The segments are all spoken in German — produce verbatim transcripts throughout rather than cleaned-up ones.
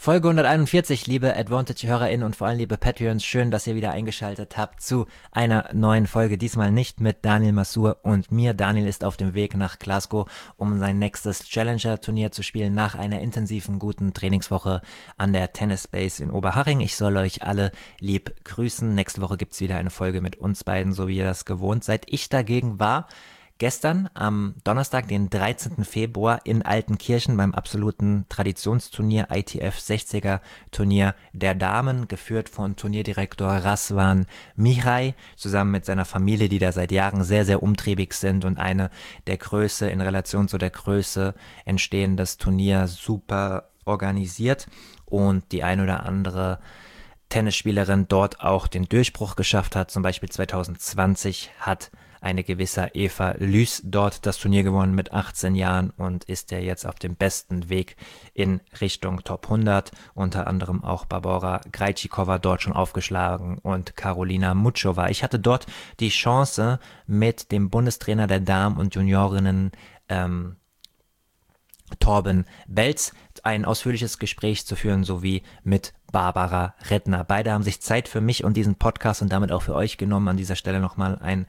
Folge hunderteinundvierzig, liebe Advantage-HörerInnen und vor allem liebe Patreons, schön, dass ihr wieder eingeschaltet habt zu einer neuen Folge. Diesmal nicht mit Daniel Masur und mir. Daniel ist auf dem Weg nach Glasgow, um sein nächstes Challenger-Turnier zu spielen, nach einer intensiven, guten Trainingswoche an der Tennis Base in Oberhaching. Ich soll euch alle lieb grüßen. Nächste Woche gibt's wieder eine Folge mit uns beiden, so wie ihr das gewohnt seid. Ich dagegen war gestern am Donnerstag, den dreizehnten Februar in Altenkirchen beim absoluten Traditionsturnier I T F sechziger Turnier der Damen, geführt von Turnierdirektor Razvan Mihai, zusammen mit seiner Familie, die da seit Jahren sehr, sehr umtriebig sind und eine der Größe, in Relation zu der Größe entstehendes Turnier super organisiert und die ein oder andere Tennisspielerin dort auch den Durchbruch geschafft hat. Zum Beispiel zwanzig zwanzig hat eine gewisse Eva Lüß dort das Turnier gewonnen mit achtzehn Jahren und ist ja jetzt auf dem besten Weg in Richtung Top hundert. Unter anderem auch Barbora Krejcikova dort schon aufgeschlagen und Karolina Muchova. Ich hatte dort die Chance, mit dem Bundestrainer der Damen und Juniorinnen ähm, Torben Belz ein ausführliches Gespräch zu führen, sowie mit Barbara Rittner. Beide haben sich Zeit für mich und diesen Podcast und damit auch für euch genommen. An dieser Stelle nochmal ein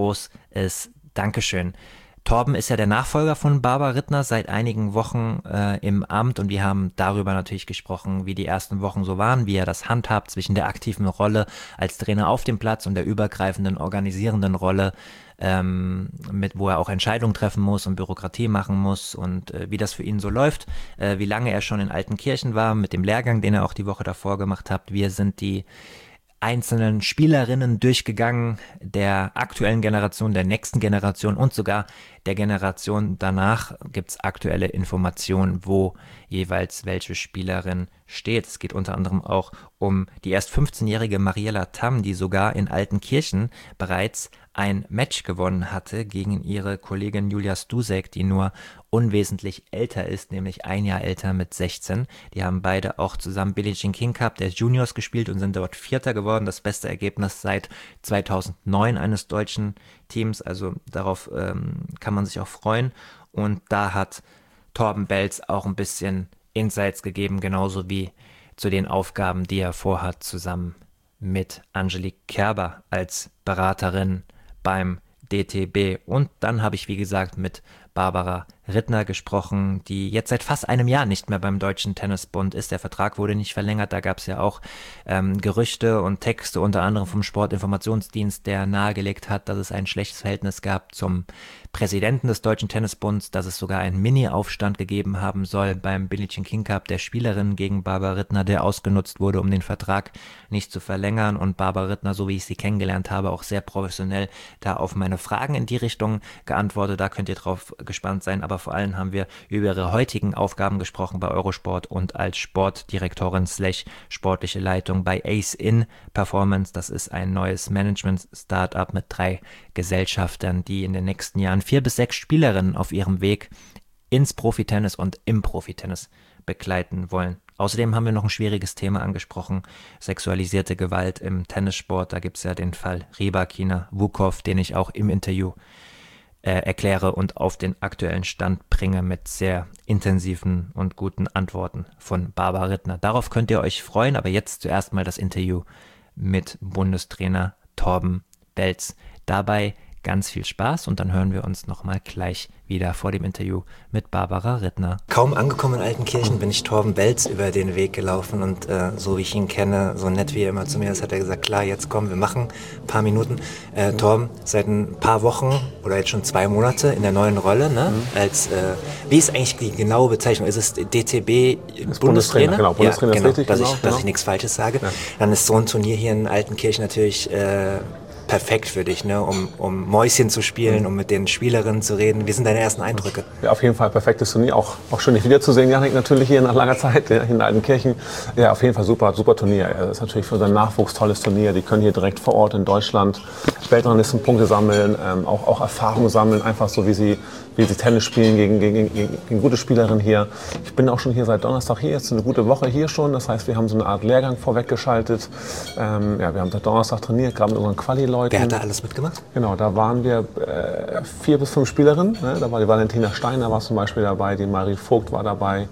großes Dankeschön. Torben ist ja der Nachfolger von Barbara Rittner seit einigen Wochen äh, im Amt und wir haben darüber natürlich gesprochen, wie die ersten Wochen so waren, wie er das handhabt zwischen der aktiven Rolle als Trainer auf dem Platz und der übergreifenden, organisierenden Rolle, ähm, mit wo er auch Entscheidungen treffen muss und Bürokratie machen muss und äh, wie das für ihn so läuft, äh, wie lange er schon in Altenkirchen war mit dem Lehrgang, den er auch die Woche davor gemacht hat. Wir sind die einzelnen Spielerinnen durchgegangen, der aktuellen Generation, der nächsten Generation und sogar der Generation danach gibt's aktuelle Informationen, wo jeweils welche Spielerin steht. Es geht unter anderem auch um die erst fünfzehnjährige Mariella Tam, die sogar in Altenkirchen bereits ein Match gewonnen hatte gegen ihre Kollegin Julia Stusek, die nur unwesentlich älter ist, nämlich ein Jahr älter mit sechzehn. Die haben beide auch zusammen Billie Jean King Cup der Juniors gespielt und sind dort Vierter geworden. Das beste Ergebnis seit zweitausendneun eines deutschen Teams, also darauf ähm, kann man sich auch freuen. Und da hat Torben Belz auch ein bisschen Insights gegeben, genauso wie zu den Aufgaben, die er vorhat, zusammen mit Angelique Kerber als Beraterin beim D T B. Und dann habe ich, wie gesagt, mit Barbara Rittner gesprochen, die jetzt seit fast einem Jahr nicht mehr beim Deutschen Tennisbund ist. Der Vertrag wurde nicht verlängert, da gab es ja auch ähm, Gerüchte und Texte, unter anderem vom Sportinformationsdienst, der nahegelegt hat, dass es ein schlechtes Verhältnis gab zum Präsidenten des Deutschen Tennisbunds, dass es sogar einen Mini-Aufstand gegeben haben soll beim Billie Jean King Cup der Spielerin gegen Barbara Rittner, der ausgenutzt wurde, um den Vertrag nicht zu verlängern. Und Barbara Rittner, so wie ich sie kennengelernt habe, auch sehr professionell da auf meine Fragen in die Richtung geantwortet. Da könnt ihr drauf gespannt sein, aber vor allem haben wir über ihre heutigen Aufgaben gesprochen bei Eurosport und als Sportdirektorin slash sportliche Leitung bei Ace In Performance. Das ist ein neues Management-Startup mit drei Gesellschaftern, die in den nächsten Jahren vier bis sechs Spielerinnen auf ihrem Weg ins Profitennis und im Profitennis begleiten wollen. Außerdem haben wir noch ein schwieriges Thema angesprochen, sexualisierte Gewalt im Tennissport. Da gibt es ja den Fall Rybakina Vukov, den ich auch im Interview äh, erkläre und auf den aktuellen Stand bringe mit sehr intensiven und guten Antworten von Barbara Rittner. Darauf könnt ihr euch freuen, aber jetzt zuerst mal das Interview mit Bundestrainer Torben Belz. Dabei ganz viel Spaß und dann hören wir uns nochmal gleich wieder vor dem Interview mit Barbara Rittner. Kaum angekommen in Altenkirchen bin ich Torben Belz über den Weg gelaufen und äh, so wie ich ihn kenne, so nett wie er immer zu mir ist, hat er gesagt, klar, jetzt kommen wir machen ein paar Minuten. Äh, Torben, seit ein paar Wochen oder jetzt schon zwei Monate in der neuen Rolle, ne? Mhm. Als, äh, wie ist eigentlich die genaue Bezeichnung? Ist es D T B Bundestrainer? Bundestrainer? Genau, Bundestrainer ja, genau, ist richtig, dass, genau, ich, genau. dass ich nichts Falsches sage. Ja. Dann ist so ein Turnier hier in Altenkirchen natürlich äh, perfekt für dich, ne? um, um Mäuschen zu spielen, um mit den Spielerinnen zu reden. Wie sind deine ersten Eindrücke? Ja, auf jeden Fall perfektes Turnier. Auch, auch schön, dich wiederzusehen, Janik, natürlich hier nach langer Zeit ja, in Altenkirchen. Ja, auf jeden Fall super, super Turnier. Das ist natürlich für unseren Nachwuchs tolles Turnier. Die können hier direkt vor Ort in Deutschland Weltranglistenpunkte sammeln, ähm, auch, auch Erfahrung sammeln, einfach so wie sie, wie sie Tennis spielen gegen, gegen, gegen, gegen gute Spielerinnen hier. Ich bin auch schon hier seit Donnerstag hier, jetzt eine gute Woche hier schon. Das heißt, wir haben so eine Art Lehrgang vorweggeschaltet. Ähm, ja, wir haben seit Donnerstag trainiert, gerade mit unseren Quali-Leuten. Wer hat da alles mitgemacht? Genau, da waren wir äh, vier bis fünf Spielerinnen. Ne? Da war die Valentina Steiner war zum Beispiel dabei, die Marie Vogt war dabei,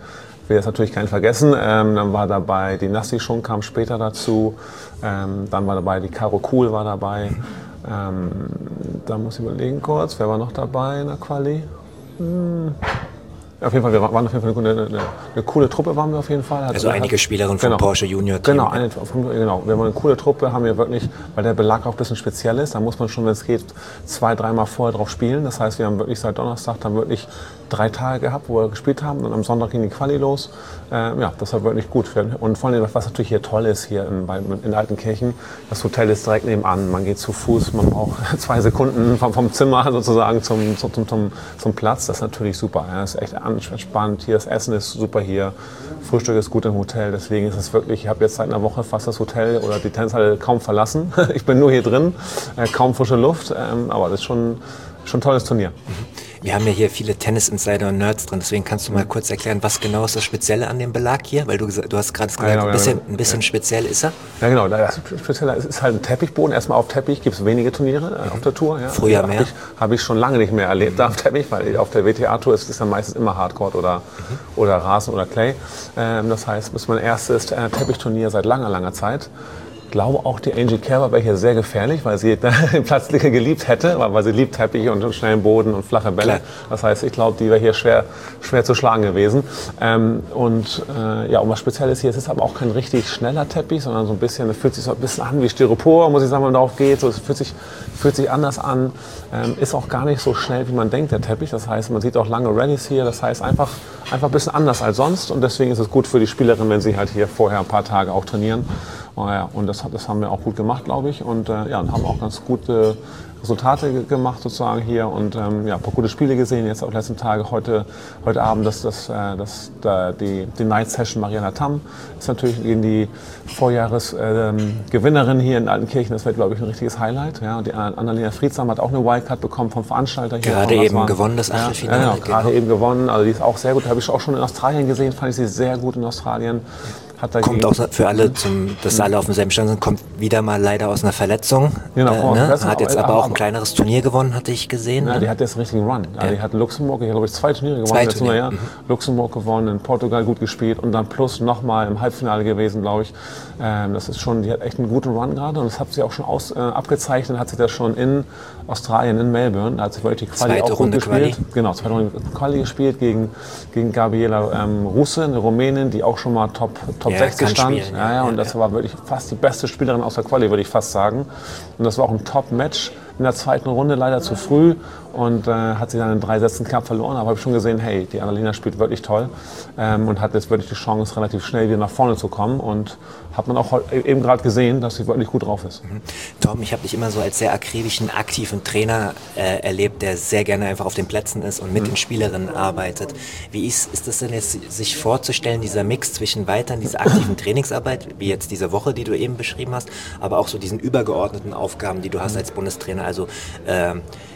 will jetzt natürlich keinen vergessen. Ähm, dann war dabei die Nasty Schunk, kam später dazu. Ähm, dann war dabei die Caro Cool war dabei. Ähm, da muss ich überlegen kurz, wer war noch dabei in der Quali? Hm. Auf jeden Fall, wir waren auf jeden Fall eine, eine, eine coole Truppe, waren wir auf jeden Fall. Hat, also einige hat, Spielerinnen vom genau, Porsche Junior Team. Genau, eine, genau, wir waren eine coole Truppe, haben wir wirklich, weil der Belag auch ein bisschen speziell ist, da muss man schon, wenn es geht, zwei, dreimal vorher drauf spielen. Das heißt, wir haben wirklich seit Donnerstag dann wirklich drei Tage gehabt, wo wir gespielt haben, und am Sonntag ging die Quali los. Äh, ja, das war wirklich gut. Und vor allem, was natürlich hier toll ist, hier in, bei, in Altenkirchen, das Hotel ist direkt nebenan. Man geht zu Fuß, man braucht zwei Sekunden vom, vom Zimmer sozusagen zum, zum, zum, zum Platz. Das ist natürlich super. Ja, das ist echt entspannt. Hier das Essen ist super hier. Frühstück ist gut im Hotel. Deswegen ist es wirklich, ich habe jetzt seit einer Woche fast das Hotel oder die Tennishalle kaum verlassen. Ich bin nur hier drin, äh, kaum frische Luft. Ähm, aber das ist schon, schon ein tolles Turnier. Wir haben ja hier viele Tennis-Insider und Nerds drin, deswegen kannst du mal kurz erklären, was genau ist das Spezielle an dem Belag hier? Weil du, du hast gerade gesagt, ja, genau, ein bisschen, ein bisschen ja. speziell ist er. Ja genau, das Spezielle ist halt ein Teppichboden. Erstmal auf Teppich gibt es wenige Turniere mhm. auf der Tour. Ja. Früher mehr. Habe ich, hab ich schon lange nicht mehr erlebt mhm. auf Teppich, weil auf der W T A-Tour ist es dann meistens immer Hardcourt oder, mhm. oder Rasen oder Clay. Ähm, das heißt, das ist mein erstes Teppichturnier seit langer, langer Zeit. Ich glaube auch, die Angie Kerber wäre hier sehr gefährlich, weil sie den Platz geliebt hätte, weil sie liebt Teppich und schnellen Boden und flache Bälle. Klar. Das heißt, ich glaube, die wäre hier schwer, schwer zu schlagen gewesen. Ähm, und äh, ja, und was Spezielles hier, es ist aber auch kein richtig schneller Teppich, sondern so ein bisschen, es fühlt sich so ein bisschen an wie Styropor, muss ich sagen, wenn man darauf geht. So, es fühlt sich, fühlt sich anders an, ähm, ist auch gar nicht so schnell, wie man denkt, der Teppich. Das heißt, man sieht auch lange Rallyes hier. Das heißt, einfach, einfach ein bisschen anders als sonst. Und deswegen ist es gut für die Spielerin, wenn sie halt hier vorher ein paar Tage auch trainieren. Oh ja, und das, das haben wir auch gut gemacht, glaube ich. Und äh, ja, und haben auch ganz gute Resultate ge gemacht sozusagen hier. Und ähm, ja, ein paar gute Spiele gesehen. Jetzt auch die letzten Tage, heute, heute Abend, das, das, äh, das, da, die, die Night Session Mariana Tam ist natürlich gegen die Vorjahresgewinnerin äh, hier in Altenkirchen. Das wird, glaube ich, ein richtiges Highlight. Ja, und die Annalena Friedsam hat auch eine Wildcard bekommen vom Veranstalter hier. Gerade eben waren, gewonnen, das Achtelfinale. Ja, ja, gerade genau. eben gewonnen. Also die ist auch sehr gut. Habe ich auch schon in Australien gesehen. Fand ich sie sehr gut in Australien. Hat kommt auch für alle, zum, dass alle auf demselben Stand sind, kommt wieder mal leider aus einer Verletzung. Genau, äh, ne? Hat jetzt aber auch ein kleineres Turnier gewonnen, hatte ich gesehen. Ja, ne? die hat jetzt einen richtigen Run. Ja. Die hat in Luxemburg, ich habe glaube ich zwei Turniere gewonnen. Zwei Turniere. Jahr. Mhm. Luxemburg gewonnen, in Portugal gut gespielt und dann plus nochmal im Halbfinale gewesen, glaube ich. Ähm, das ist schon, die hat echt einen guten Run gerade und das hat sie auch schon aus, äh, abgezeichnet, hat sie das schon in Australien, in Melbourne. Da hat sie wirklich die Quali zweite auch gut Runde gespielt. Quali. Genau, zweite Runde Quali gespielt gegen, gegen Gabriela ähm, Russe, eine Rumänin, die auch schon mal Top, Top ja, sechzig stand. Spielen, ja, ja, und das war wirklich fast die beste Spielerin aus der Quali, würde ich fast sagen. Und das war auch ein Top-Match in der zweiten Runde, leider zu früh. Und äh, hat sie dann in drei Sätzen knapp verloren. Aber habe ich schon gesehen, hey, die Annalena spielt wirklich toll. Ähm, und hat jetzt wirklich die Chance, relativ schnell wieder nach vorne zu kommen. Und hat man auch eben gerade gesehen, dass sie wirklich gut drauf ist. Mhm. Tom, ich habe dich immer so als sehr akribischen, aktiven Trainer äh, erlebt, der sehr gerne einfach auf den Plätzen ist und mit mhm. den Spielerinnen arbeitet. Wie ist, ist das denn jetzt, sich vorzustellen, dieser Mix zwischen weiterhin dieser aktiven Trainingsarbeit, wie jetzt diese Woche, die du eben beschrieben hast, aber auch so diesen übergeordneten Aufgaben, die du hast als Bundestrainer, also äh,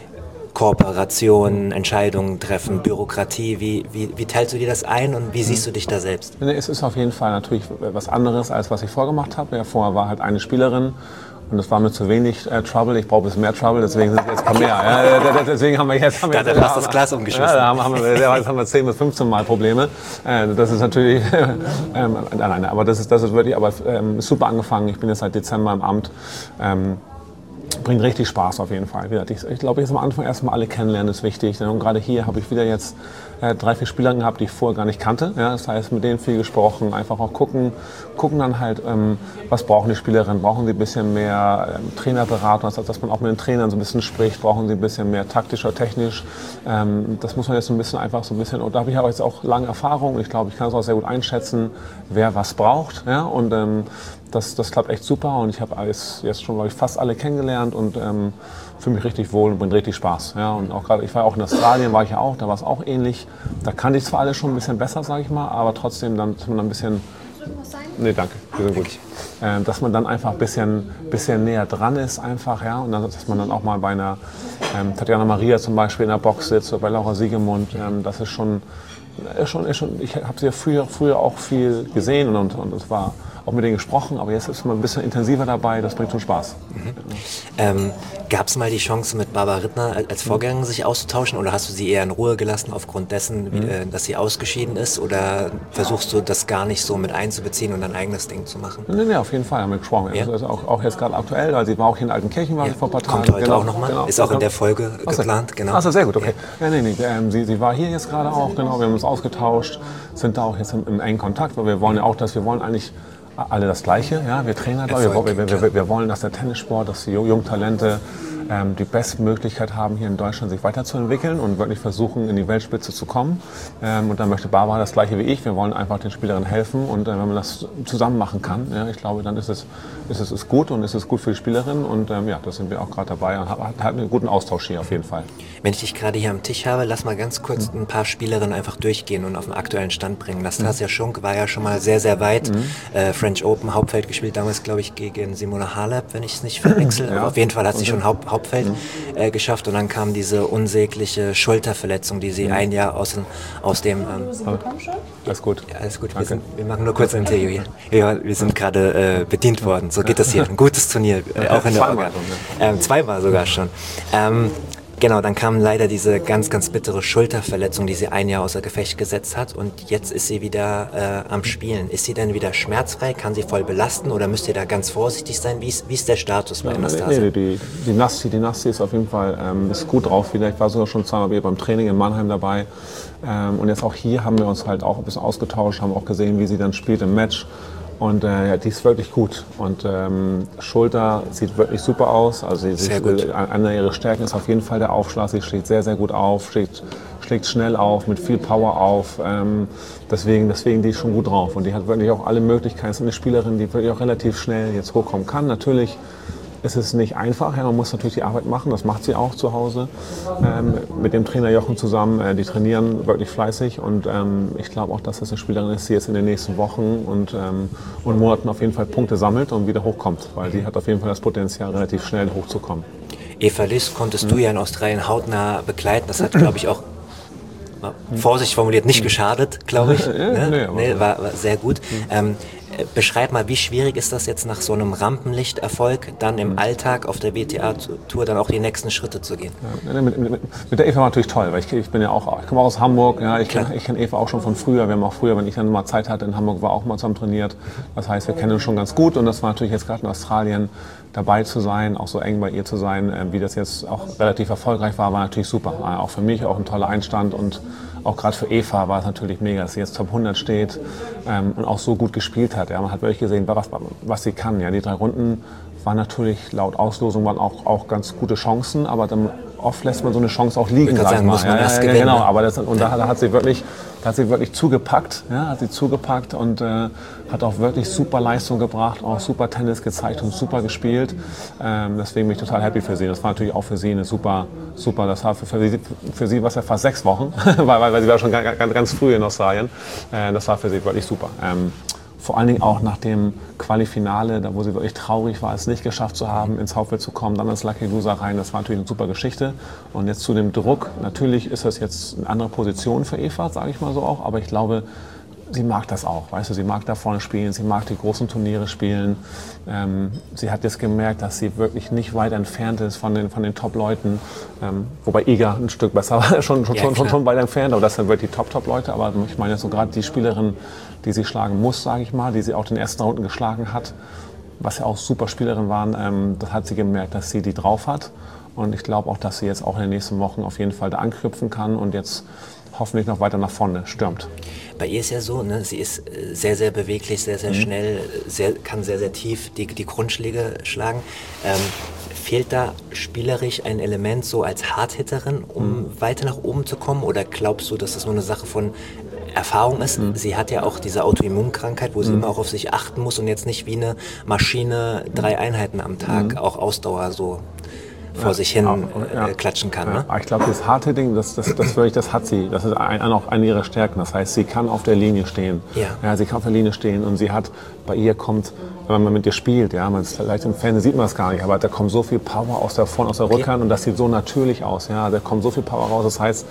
Kooperation, Entscheidungen treffen, Bürokratie, wie, wie, wie teilst du dir das ein und wie siehst du dich da selbst? Es ist auf jeden Fall natürlich was anderes, als was ich vorgemacht habe. Ja, vorher war halt eine Spielerin und das war mir zu wenig äh, Trouble. Ich brauche ein bisschen mehr Trouble, deswegen sind es jetzt ein paar mehr. Ja, deswegen haben wir jetzt... Haben wir da, jetzt, da hast das Glas umgeschossen. Ja, da haben, haben wir, jetzt haben wir zehn bis fünfzehn Mal Probleme. Äh, das ist natürlich... ähm, nein, nein, aber das ist, das ist wirklich aber, ähm, super angefangen. Ich bin jetzt seit Dezember im Amt. Ähm, Bringt richtig Spaß auf jeden Fall. Ich, ich glaube, jetzt am Anfang erstmal alle kennenlernen ist wichtig. Und gerade hier habe ich wieder jetzt äh, drei, vier Spieler gehabt, die ich vorher gar nicht kannte. Ja, das heißt, mit denen viel gesprochen. Einfach auch gucken, gucken dann halt, ähm, was brauchen die Spielerinnen? Brauchen sie ein bisschen mehr ähm, Trainerberatung, also, dass man auch mit den Trainern so ein bisschen spricht? Brauchen sie ein bisschen mehr taktisch oder technisch? Ähm, das muss man jetzt so ein bisschen einfach so ein bisschen, und da habe ich aber jetzt auch lange Erfahrung. Ich glaube, ich kann es auch sehr gut einschätzen, wer was braucht. Ja? Und ähm, Das, das klappt echt super und ich habe alles jetzt schon, glaube ich, fast alle kennengelernt und ähm, fühle mich richtig wohl und bringt richtig Spaß. Ja, und auch gerade, ich war auch in Australien, war ich ja auch, da war es auch ähnlich. Da kannte ich zwar alle schon ein bisschen besser, sage ich mal, aber trotzdem dann, dass man dann ein bisschen, nee, danke, wir sind gut. Äh, dass man dann einfach ein bisschen, bisschen näher dran ist einfach, ja, und dann, dass man dann auch mal bei einer ähm, Tatjana Maria zum Beispiel in der Box sitzt oder bei Laura Siegemund, ähm, das ist schon, ist schon, ist schon ich habe sie ja früher, früher auch viel gesehen und, und, und es war auch mit denen gesprochen, aber jetzt ist man ein bisschen intensiver dabei, das bringt schon Spaß. Mhm. Ähm, Gab es mal die Chance, mit Barbara Rittner als Vorgängerin sich auszutauschen oder hast du sie eher in Ruhe gelassen aufgrund dessen, wie, mhm. äh, dass sie ausgeschieden ist, oder versuchst du das gar nicht so mit einzubeziehen und dein eigenes Ding zu machen? Nee, nee, auf jeden Fall haben wir gesprochen. Ja. Also auch, auch jetzt gerade aktuell, weil sie war auch hier in Altenkirchen, war ja. sie vor ein paar Tagen. Kommt heute genau, auch nochmal, genau, ist auch in der Folge Achso. geplant. Genau. Achso, sehr gut, okay. Ja. Ja, nee, nee, ähm, sie, sie war hier jetzt gerade auch, genau, wir haben uns ausgetauscht, sind da auch jetzt im, im engen Kontakt, weil wir wollen ja auch, dass wir wollen eigentlich alle das Gleiche, ja, wir Trainer, wir, wir, wir, wir, wir wollen, dass der Tennissport, dass die Jungtalente ähm, die beste Möglichkeit haben, hier in Deutschland sich weiterzuentwickeln und wirklich versuchen, in die Weltspitze zu kommen. Ähm, und dann möchte Barbara das Gleiche wie ich. Wir wollen einfach den Spielerinnen helfen und äh, wenn man das zusammen machen kann, ja, ich glaube, dann ist es, ist es ist gut und ist es gut für die Spielerinnen und ähm, ja, da sind wir auch gerade dabei und haben halt einen guten Austausch hier auf jeden Fall. Wenn ich dich gerade hier am Tisch habe, lass mal ganz kurz ein paar Spielerinnen einfach durchgehen und auf den aktuellen Stand bringen. Nastasia mhm. Schunk war ja schon mal sehr, sehr weit. Mhm. Äh, French Open, Hauptfeld gespielt, damals glaube ich gegen Simona Halep, wenn ich es nicht verwechsel. Ja. Aber auf jeden Fall hat sie schon Haupt, Hauptfeld mhm. äh, geschafft und dann kam diese unsägliche Schulterverletzung, die sie mhm. ein Jahr aus dem... Aus dem ähm, Sie bekommen schon? Alles gut. Ja, alles gut, wir, sind, wir machen nur kurz ein Interview hier. Ja, wir sind gerade äh, bedient worden, so geht das hier. Ein gutes Turnier, äh, auch in der Orga. Ähm, zweimal sogar schon. Ähm, Genau, dann kam leider diese ganz, ganz bittere Schulterverletzung, die sie ein Jahr außer Gefecht gesetzt hat und jetzt ist sie wieder äh, am Spielen. Ist sie denn wieder schmerzfrei? Kann sie voll belasten oder müsst ihr da ganz vorsichtig sein? Wie ist, wie ist der Status bei Anastasia? Nee, nee, die, die Nasti, die Nasti ist auf jeden Fall ähm, ist gut drauf. Ich war sogar schon zweimal beim Training in Mannheim dabei ähm, und jetzt auch hier haben wir uns halt auch ein bisschen ausgetauscht, haben auch gesehen, wie sie dann spielt im Match. Und äh, ja, die ist wirklich gut. Und ähm, Schulter sieht wirklich super aus. Also sie, sehr gut. Eine ihrer Stärken ist auf jeden Fall der Aufschlag. Sie schlägt sehr, sehr gut auf, schlägt, schlägt schnell auf, mit viel Power auf. Ähm, deswegen, deswegen die ist schon gut drauf. Und die hat wirklich auch alle Möglichkeiten. Es ist eine Spielerin, die wirklich auch relativ schnell jetzt hochkommen kann. Natürlich ist es nicht einfach. Ja, man muss natürlich die Arbeit machen. Das macht sie auch zu Hause ähm, mit dem Trainer Jochen zusammen. Äh, die trainieren wirklich fleißig und ähm, ich glaube auch, dass das eine Spielerin ist, die jetzt in den nächsten Wochen und, ähm, und Monaten auf jeden Fall Punkte sammelt und wieder hochkommt, weil die hat auf jeden Fall das Potenzial, relativ schnell hochzukommen. Eva Liss konntest mhm. du ja in Australien hautnah begleiten. Das hat, glaube ich, auch vorsichtig formuliert nicht geschadet, glaube ich. ja, ne? nee, nee, war, war sehr gut. Mhm. Ähm, Beschreib mal, wie schwierig ist das jetzt nach so einem Rampenlichterfolg, dann im Alltag auf der W T A-Tour dann auch die nächsten Schritte zu gehen? Ja, mit, mit, mit der Eva war natürlich toll, weil ich, ich bin ja auch, ich komme auch aus Hamburg, ja, ich kenne kenn Eva auch schon von früher. Wir haben auch früher, wenn ich dann mal Zeit hatte in Hamburg, war auch mal zusammen trainiert. Das heißt, wir kennen uns schon ganz gut und das war natürlich jetzt gerade in Australien dabei zu sein, auch so eng bei ihr zu sein, wie das jetzt auch relativ erfolgreich war, war natürlich super. Auch für mich auch ein toller Einstand und auch gerade für Eva war es natürlich mega, dass sie jetzt Top hundert steht ähm, und auch so gut gespielt hat. Ja. Man hat wirklich gesehen, was, was sie kann. Ja. Die drei Runden waren natürlich laut Auslosung waren auch, auch ganz gute Chancen, aber dann oft lässt man so eine Chance auch liegen, sag ich mal. Muss man ja, erst ja, gewinnen. Genau, aber das, und da, da hat sie wirklich, da hat sie wirklich zugepackt, ja, hat sie zugepackt und äh, hat auch wirklich super Leistung gebracht, auch super Tennis gezeigt und super gespielt. Ähm, deswegen bin ich total happy für sie. Das war natürlich auch für sie eine super, super. Das war für, für sie, für sie war es ja fast sechs Wochen, weil, weil, weil sie war schon ganz, ganz früh in Australien. Äh, das war für sie wirklich super. Ähm, Vor allen Dingen auch nach dem Quali-Finale, da wo sie wirklich traurig war, es nicht geschafft zu haben, ins Hauptfeld zu kommen, dann ins Lucky Loser rein. Das war natürlich eine super Geschichte. Und jetzt zu dem Druck, natürlich ist das jetzt eine andere Position für Eva, sage ich mal so auch, aber ich glaube, sie mag das auch, weißt du, sie mag da vorne spielen, sie mag die großen Turniere spielen. Ähm, sie hat jetzt gemerkt, dass sie wirklich nicht weit entfernt ist von den, von den Top-Leuten. Ähm, wobei Iga ein Stück besser war, schon, schon, ja, schon, schon weit entfernt, aber das sind wirklich die Top-Top-Leute. Aber ich meine so gerade die Spielerin, die sie schlagen muss, sage ich mal, die sie auch den ersten Runden geschlagen hat, was ja auch super Spielerinnen waren, ähm, das hat sie gemerkt, dass sie die drauf hat. Und ich glaube auch, dass sie jetzt auch in den nächsten Wochen auf jeden Fall da anknüpfen kann und jetzt hoffentlich noch weiter nach vorne stürmt. Bei ihr ist ja so, ne, sie ist sehr, sehr beweglich, sehr, sehr mhm. schnell, sehr, kann sehr, sehr tief die, die Grundschläge schlagen. Ähm, fehlt da spielerisch ein Element so als Hardhitterin, um mhm. weiter nach oben zu kommen? Oder glaubst du, dass das nur eine Sache von Erfahrung ist? Mhm. Sie hat ja auch diese Autoimmunkrankheit, wo sie mhm. immer auch auf sich achten muss und jetzt nicht wie eine Maschine drei Einheiten am Tag mhm. auch Ausdauer so vor sich hin auch, ja. äh, klatschen kann. Ja. Ne? Ich glaube, das Hardhitting, das, das, das, wirklich, das hat sie. Das ist ein, auch eine ihrer Stärken. Das heißt, sie kann auf der Linie stehen. Ja. Ja, sie kann auf der Linie stehen und sie hat, bei ihr kommt, wenn man mit ihr spielt, ja, man, vielleicht im Fernsehen sieht man es gar nicht, aber da kommt so viel Power aus der Vorn, aus der Rückhand okay. und das sieht so natürlich aus. Ja, da kommt so viel Power raus. Das heißt,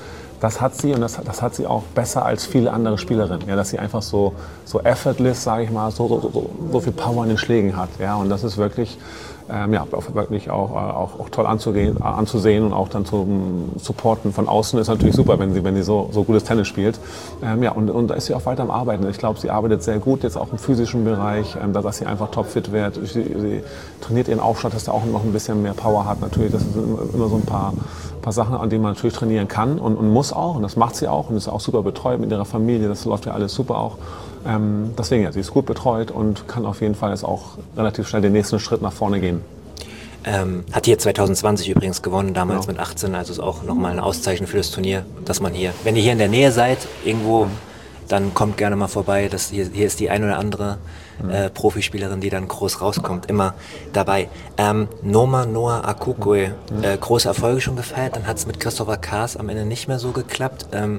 das hat sie und das, das hat sie auch besser als viele andere Spielerinnen. Ja, dass sie einfach so, so effortless, sage ich mal, so, so, so, so viel Power in den Schlägen hat. Ja, und das ist wirklich, ähm, ja, wirklich auch, auch, auch toll anzugehen, anzusehen und auch dann zum Supporten von außen ist natürlich super, wenn sie, wenn sie so, so gutes Tennis spielt. Ähm, ja, und, und da ist sie auch weiter am Arbeiten. Ich glaube, sie arbeitet sehr gut jetzt auch im physischen Bereich, ähm, dass sie einfach topfit wird. Sie, sie trainiert ihren Aufschlag, dass er auch noch ein bisschen mehr Power hat. Natürlich, das sind immer so ein paar, paar Sachen, an denen man natürlich trainieren kann und, und muss auch. Und das macht sie auch und ist auch super betreut mit ihrer Familie. Das läuft ja alles super auch. Ähm, deswegen, ja, sie ist gut betreut und kann auf jeden Fall jetzt auch relativ schnell den nächsten Schritt nach vorne gehen. Ähm, hat hier zwanzig zwanzig übrigens gewonnen, damals Genau. mit achtzehn, also ist auch nochmal eine Auszeichnung für das Turnier, dass man hier, wenn ihr hier in der Nähe seid, irgendwo, dann kommt gerne mal vorbei, das hier, hier ist die ein oder andere äh, Profispielerin, die dann groß rauskommt, immer dabei. Ähm, Noma Noah Akukue, äh, große Erfolge schon gefeiert, dann hat es mit Christopher Kaas am Ende nicht mehr so geklappt. Ähm,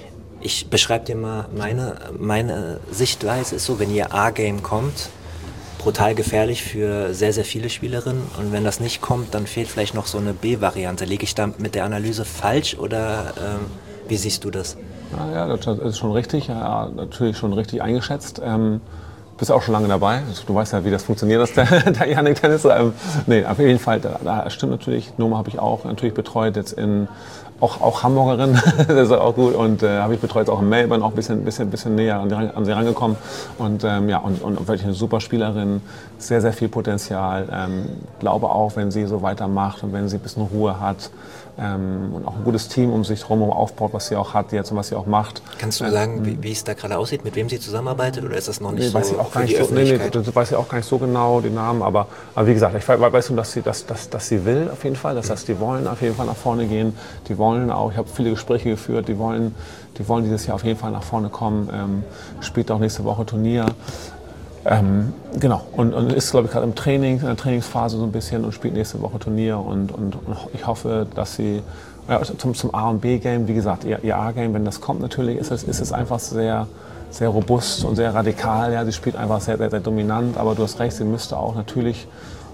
ich beschreibe dir mal meine, meine Sichtweise, ist so, wenn ihr A-Game kommt, brutal gefährlich für sehr, sehr viele Spielerinnen. Und wenn das nicht kommt, dann fehlt vielleicht noch so eine B-Variante. Liege ich da mit der Analyse falsch oder ähm, wie siehst du das? Ja, ja, das ist schon richtig, ja, natürlich schon richtig eingeschätzt. Ähm, bist auch schon lange dabei. Du weißt ja, wie das funktioniert, das der, der Yannick Tennis. Ähm, nee, auf jeden Fall, da, da stimmt natürlich. Noma habe ich auch natürlich betreut jetzt in Auch, auch Hamburgerin, das ist auch gut. Und äh, habe ich betreut auch in Melbourne, auch ein bisschen, bisschen, bisschen näher an, die, an sie rangekommen. Und ähm, ja, und, und wirklich eine super Spielerin, sehr, sehr viel Potenzial. Ähm, glaube auch, wenn sie so weitermacht und wenn sie ein bisschen Ruhe hat ähm, und auch ein gutes Team um sich herum aufbaut, was sie auch hat jetzt und was sie auch macht. Kannst du sagen, wie, wie es da gerade aussieht, mit wem sie zusammenarbeitet, oder ist das noch nicht Nee, so weiß ich auch für gar die nicht so, nee, nee, Öffentlichkeit? das weiß ich auch gar nicht so genau, die Namen, aber, aber wie gesagt, ich weiß, weiß nur, dass sie, dass, dass, dass sie will auf jeden Fall, dass, dass die wollen auf jeden Fall nach vorne gehen, die wollen auch, ich habe viele Gespräche geführt, die wollen, die wollen dieses Jahr auf jeden Fall nach vorne kommen, ähm, spielt auch nächste Woche Turnier. Ähm, genau, und, und ist, glaube ich, gerade im Training, in der Trainingsphase so ein bisschen und spielt nächste Woche Turnier und, und, und ich hoffe, dass sie ja, zum, zum A- und B-Game, wie gesagt, ihr, ihr A-Game, wenn das kommt natürlich, ist es, ist es einfach sehr, sehr robust und sehr radikal. Ja, sie spielt einfach sehr, sehr, sehr dominant, aber du hast recht, sie müsste auch natürlich,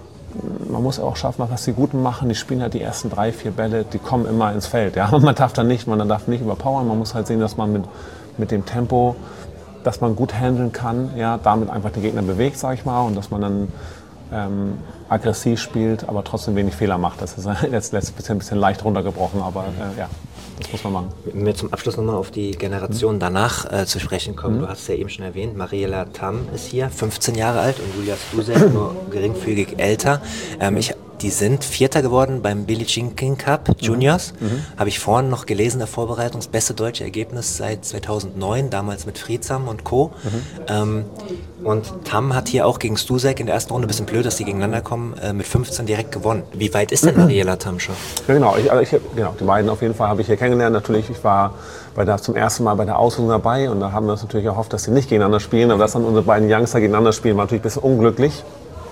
man muss auch schaffen, was die Guten machen. Die spielen halt die ersten drei, vier Bälle, die kommen immer ins Feld. Ja? Man darf dann nicht, man darf nicht überpowern, man muss halt sehen, dass man mit, mit dem Tempo, dass man gut handeln kann, ja, damit einfach den Gegner bewegt, sag ich mal, und dass man dann ähm, aggressiv spielt, aber trotzdem wenig Fehler macht. Das ist jetzt letztes bisschen, ein bisschen leicht runtergebrochen, aber äh, ja, das muss man machen. Wenn wir zum Abschluss nochmal auf die Generation mhm. danach äh, zu sprechen kommen, mhm. du hast es ja eben schon erwähnt, Mariela Tam ist hier, fünfzehn Jahre alt, und Julia Stuzek nur geringfügig älter. Ähm, ich Die sind Vierter geworden beim Billie Jean King Cup Juniors. Mhm. Habe ich vorhin noch gelesen in der Vorbereitung. Das beste deutsche Ergebnis seit zweitausendneun, damals mit Friedsam und Co. Mhm. Ähm, und Tam hat hier auch gegen Stuzek in der ersten Runde, ein bisschen blöd, dass die gegeneinander kommen, äh, mit fünfzehn direkt gewonnen. Wie weit ist denn mhm. Mariela Tam schon? Ja, genau, ich, also ich, genau, die beiden auf jeden Fall habe ich hier kennengelernt. Natürlich, ich war bei der, zum ersten Mal bei der Auslosung dabei und da haben wir uns natürlich erhofft, dass sie nicht gegeneinander spielen. Aber dass dann unsere beiden Youngster gegeneinander spielen, war natürlich ein bisschen unglücklich.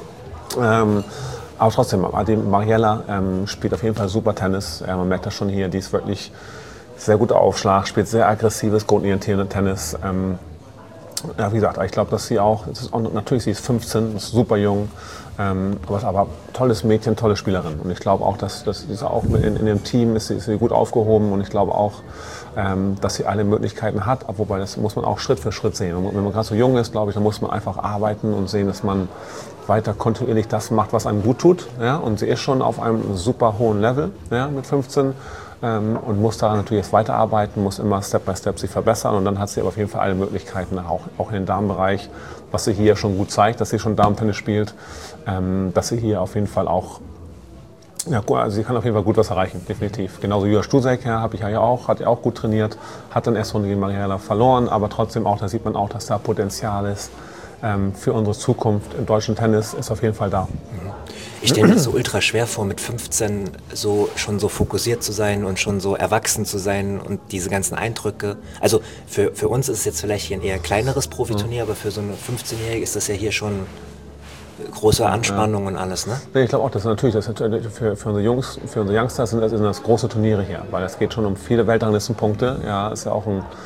Ähm, Aber trotzdem, die Mariela ähm, spielt auf jeden Fall super Tennis. Äh, man merkt das schon hier, die ist wirklich sehr guter Aufschlag, spielt sehr aggressives, grundorientiertes Tennis. Ähm, ja, wie gesagt, ich glaube, dass sie auch, es ist auch, natürlich, sie ist fünfzehn, ist super jung, ähm, aber, aber tolles Mädchen, tolle Spielerin. Und ich glaube auch, dass, dass sie auch in, in dem Team ist sie, ist sie gut aufgehoben und ich glaube auch, ähm, dass sie alle Möglichkeiten hat, wobei das muss man auch Schritt für Schritt sehen. Und wenn man gerade so jung ist, glaube ich, dann muss man einfach arbeiten und sehen, dass man weiter kontinuierlich das macht, was einem gut tut. Ja? Und sie ist schon auf einem super hohen Level, ja, mit fünfzehn ähm, und muss da natürlich jetzt weiterarbeiten, muss immer Step by Step sich verbessern und dann hat sie aber auf jeden Fall alle Möglichkeiten, auch, auch in den Damenbereich, was sie hier schon gut zeigt, dass sie schon Damentennis spielt, ähm, dass sie hier auf jeden Fall auch, ja, also sie kann auf jeden Fall gut was erreichen, definitiv. Genauso Julia Stuzek, ja, habe ich ja auch, hat ja auch gut trainiert, hat dann erst Runde gegen Mariela verloren, aber trotzdem auch, da sieht man auch, dass da Potenzial ist. Ähm, für unsere Zukunft im deutschen Tennis ist auf jeden Fall da. Ich stelle mir das so ultra schwer vor, mit fünfzehn so, schon so fokussiert zu sein und schon so erwachsen zu sein und diese ganzen Eindrücke. Also für, für uns ist es jetzt vielleicht hier ein eher kleineres Profiturnier, mhm. aber für so eine fünfzehnjährige ist das ja hier schon große Anspannung ja. und alles, ne? Nee, ich glaube auch, dass natürlich, das für, für unsere Jungs, für unsere Youngsters sind das, sind das große Turniere hier, weil es geht schon um viele Weltranglistenpunkte. Ja, ist ja auch ein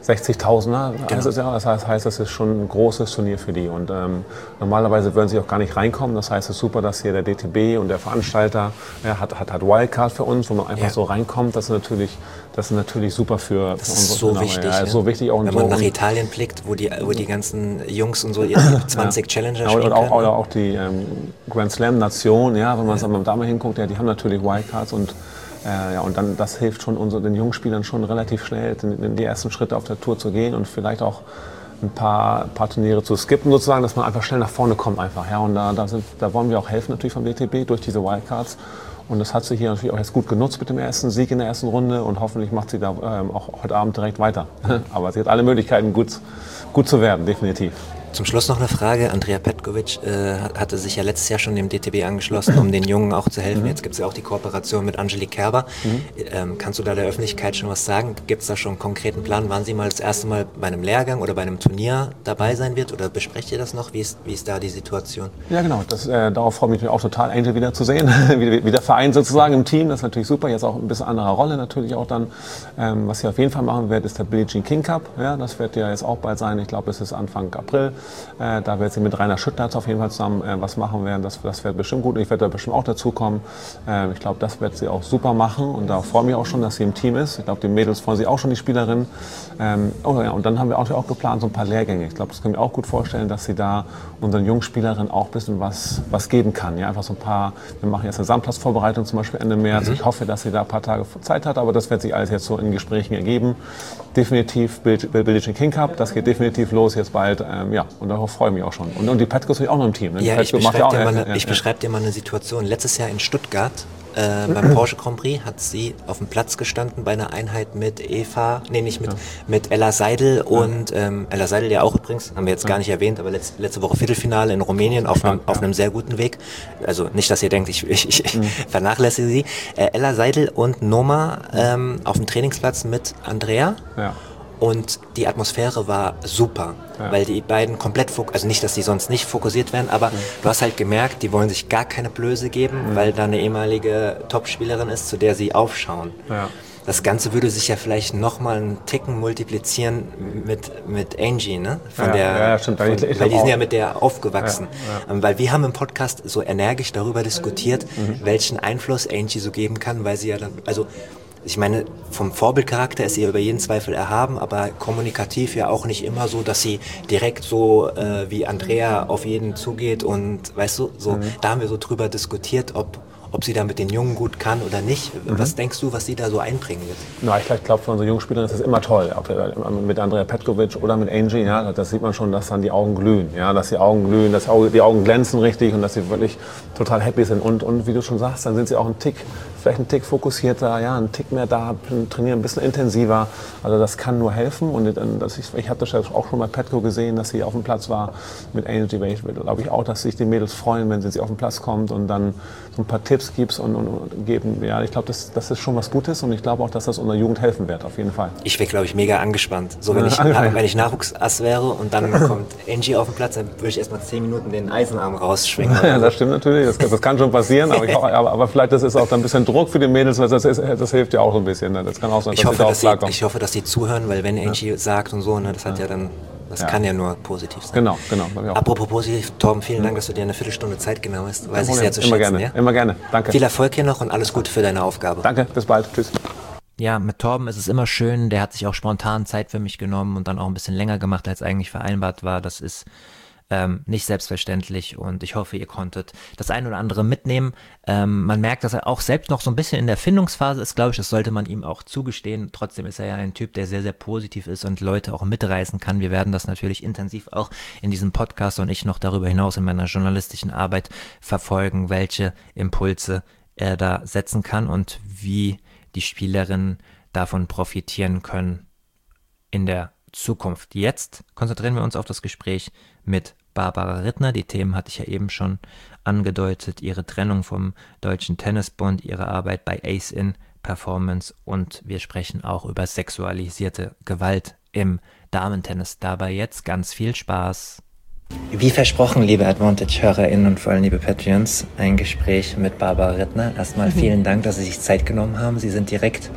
sechzigtausender Genau. heißt es ja. Das heißt, heißt, das ist schon ein großes Turnier für die. Und ähm, normalerweise würden sie auch gar nicht reinkommen. Das heißt, es ist super, dass hier der D T B und der Veranstalter ja, hat, hat, hat Wildcard für uns, wo man einfach ja. so reinkommt. Das ist natürlich, das ist natürlich super für, das für ist unsere so wichtig. Ja, ist so wichtig auch Wenn so. man nach Italien blickt, wo die, wo die ganzen Jungs und so ihre zwanzig ja. Challenger ja, spielen oder auch, können. Oder auch die ähm, Grand Slam Nation, ja, wenn man ja. da mal hinguckt, ja, die haben natürlich Wildcards und Äh, ja, und dann, das hilft schon unseren, den jungen Spielern schon relativ schnell, in, in die ersten Schritte auf der Tour zu gehen und vielleicht auch ein paar, paar Turniere zu skippen sozusagen, dass man einfach schnell nach vorne kommt einfach. Ja, und da, da, sind, da wollen wir auch helfen natürlich vom D T B durch diese Wildcards. Und das hat sie hier natürlich auch jetzt gut genutzt mit dem ersten Sieg in der ersten Runde und hoffentlich macht sie da ähm, auch heute Abend direkt weiter. Aber sie hat alle Möglichkeiten, gut, gut zu werden, definitiv. Zum Schluss noch eine Frage. Andrea Petkovic äh, hatte sich ja letztes Jahr schon dem D T B angeschlossen, um den Jungen auch zu helfen. Mhm. Jetzt gibt es ja auch die Kooperation mit Angelique Kerber. Mhm. Ähm, kannst du da der Öffentlichkeit schon was sagen? Gibt es da schon einen konkreten Plan, wann sie mal das erste Mal bei einem Lehrgang oder bei einem Turnier dabei sein wird? Oder besprecht ihr das noch? Wie ist, wie ist da die Situation? Ja, genau. Das, äh, darauf freue ich mich auch total, Angel wieder zu sehen. wie, wie der Verein sozusagen im Team. Das ist natürlich super. Jetzt auch ein bisschen andere Rolle natürlich auch dann. Ähm, was sie auf jeden Fall machen wird, ist der Billie Jean King Cup. Ja, das wird ja jetzt auch bald sein. Ich glaube, es ist Anfang April. Äh, da wird sie mit Rainer Schüttler auf jeden Fall zusammen äh, was machen werden. Das, das wird bestimmt gut. Ich werde da bestimmt auch dazukommen. Äh, ich glaube, das wird sie auch super machen. Und da freue ich mich auch schon, dass sie im Team ist. Ich glaube, die Mädels freuen sich auch schon, die Spielerin. Ähm, oh ja, und dann haben wir auch, auch geplant, so ein paar Lehrgänge. Ich glaube, das können wir auch gut vorstellen, dass sie da unseren jungen Spielerinnen auch ein bisschen was, was geben kann. Ja, einfach so ein paar, wir machen jetzt eine Sandplatzvorbereitung zum Beispiel Ende März. Mhm. Ich hoffe, dass sie da ein paar Tage Zeit hat, aber das wird sich alles jetzt so in Gesprächen ergeben. Definitiv Billie Jean King Cup, das geht definitiv los jetzt bald. Ähm, ja, und darauf freue ich mich auch schon. Und, und die Petko ist auch noch im Team. Ne? Ja, ich beschreibe ja dir, ja, ja, ja, ich ja. beschreib dir mal eine Situation. Letztes Jahr in Stuttgart äh, beim Porsche Grand Prix hat sie auf dem Platz gestanden bei einer Einheit mit Eva, nee, nicht mit, ja. mit Ella Seidel und ähm, Ella Seidel ja auch übrigens, haben wir jetzt ja. gar nicht erwähnt, aber letzte, letzte Woche Viertelfinale in Rumänien auf, ja, einem, ja. auf einem sehr guten Weg. Also nicht, dass ihr denkt, ich, ich, ich mhm. vernachlässige sie. Äh, Ella Seidel und Noma ähm, auf dem Trainingsplatz mit Andrea. Ja. Und die Atmosphäre war super, ja. weil die beiden komplett, fok- also nicht, dass die sonst nicht fokussiert werden, aber mhm. du hast halt gemerkt, die wollen sich gar keine Blöße geben, mhm. weil da eine ehemalige Topspielerin ist, zu der sie aufschauen. Ja. Das Ganze würde sich ja vielleicht nochmal einen Ticken multiplizieren mit, mit Angie, ne? Von ja, der, ja, ja, stimmt. Von, ich, ich weil die auch. sind ja mit der aufgewachsen. Ja, ja. Weil wir haben im Podcast so energisch darüber diskutiert, mhm. welchen Einfluss Angie so geben kann, weil sie ja dann, also ich meine, vom Vorbildcharakter ist sie über jeden Zweifel erhaben, aber kommunikativ ja auch nicht immer so, dass sie direkt so äh, wie Andrea auf jeden zugeht und weißt du, so, mhm. da haben wir so drüber diskutiert, ob ob sie da mit den Jungen gut kann oder nicht. Mhm. Was denkst du, was sie da so einbringen wird? Na, ich glaube, für unsere Jungspielerin ist das immer toll. Ob mit Andrea Petkovic oder mit Angie, ja, das sieht man schon, dass dann die Augen glühen. Ja, dass die Augen glühen, dass die Augen glänzen richtig und dass sie wirklich total happy sind. Und, und wie du schon sagst, dann sind sie auch ein Tick, vielleicht ein Tick fokussierter, ja, ein Tick mehr da, trainieren ein bisschen intensiver. Also das kann nur helfen. Und das ich, ich habe das ja auch schon bei Petko gesehen, dass sie auf dem Platz war mit Angie. Ich glaube ich auch, dass sich die Mädels freuen, wenn sie auf den Platz kommt und dann so ein paar Tipps gibst und, und, und geben. Ja, ich glaube, das, das ist schon was Gutes und ich glaube auch, dass das unserer Jugend helfen wird, auf jeden Fall. Ich wäre, glaube ich, mega angespannt. So, wenn, ja, ich, na, wenn ich Nachwuchsass wäre und dann kommt Angie auf den Platz, dann würde ich erst mal zehn Minuten den Eisenarm rausschwingen. Ja, das stimmt natürlich, das, das kann schon passieren, aber, ich, aber, aber vielleicht das ist auch dann ein bisschen Druck für die Mädels, weil das, ist, das hilft ja auch so ein bisschen. Ne? Das kann auch sein, dass ich hoffe, sie da dass auch klarkommen. Ich hoffe, dass sie zuhören, weil wenn Angie ja. sagt und so, ne, das hat ja, ja dann... Das ja. kann ja nur positiv sein. Genau, genau. Apropos positiv, Torben, vielen Dank, dass du dir eine Viertelstunde Zeit genommen hast. Weiß ich sehr zu schätzen. Immer gerne, ja? immer gerne. Danke. Viel Erfolg hier noch und alles Gute für deine Aufgabe. Danke, bis bald. Tschüss. Ja, mit Torben ist es immer schön. Der hat sich auch spontan Zeit für mich genommen und dann auch ein bisschen länger gemacht, als eigentlich vereinbart war. Das ist ähm, nicht selbstverständlich und ich hoffe, ihr konntet das ein oder andere mitnehmen. Ähm, man merkt, dass er auch selbst noch so ein bisschen in der Findungsphase ist, glaube ich. Das sollte man ihm auch zugestehen. Trotzdem ist er ja ein Typ, der sehr, sehr positiv ist und Leute auch mitreißen kann. Wir werden das natürlich intensiv auch in diesem Podcast und ich noch darüber hinaus in meiner journalistischen Arbeit verfolgen, welche Impulse er da setzen kann und wie die Spielerinnen davon profitieren können in der Zukunft. Jetzt konzentrieren wir uns auf das Gespräch mit Barbara Rittner. Die Themen hatte ich ja eben schon angedeutet. Ihre Trennung vom Deutschen Tennisbund, ihre Arbeit bei Ace in Performance und wir sprechen auch über sexualisierte Gewalt im Damentennis. Dabei jetzt ganz viel Spaß. Wie versprochen, liebe Advantage-HörerInnen und vor allem liebe Patreons, ein Gespräch mit Barbara Rittner. Erstmal vielen Dank, dass Sie sich Zeit genommen haben. Sie sind direkt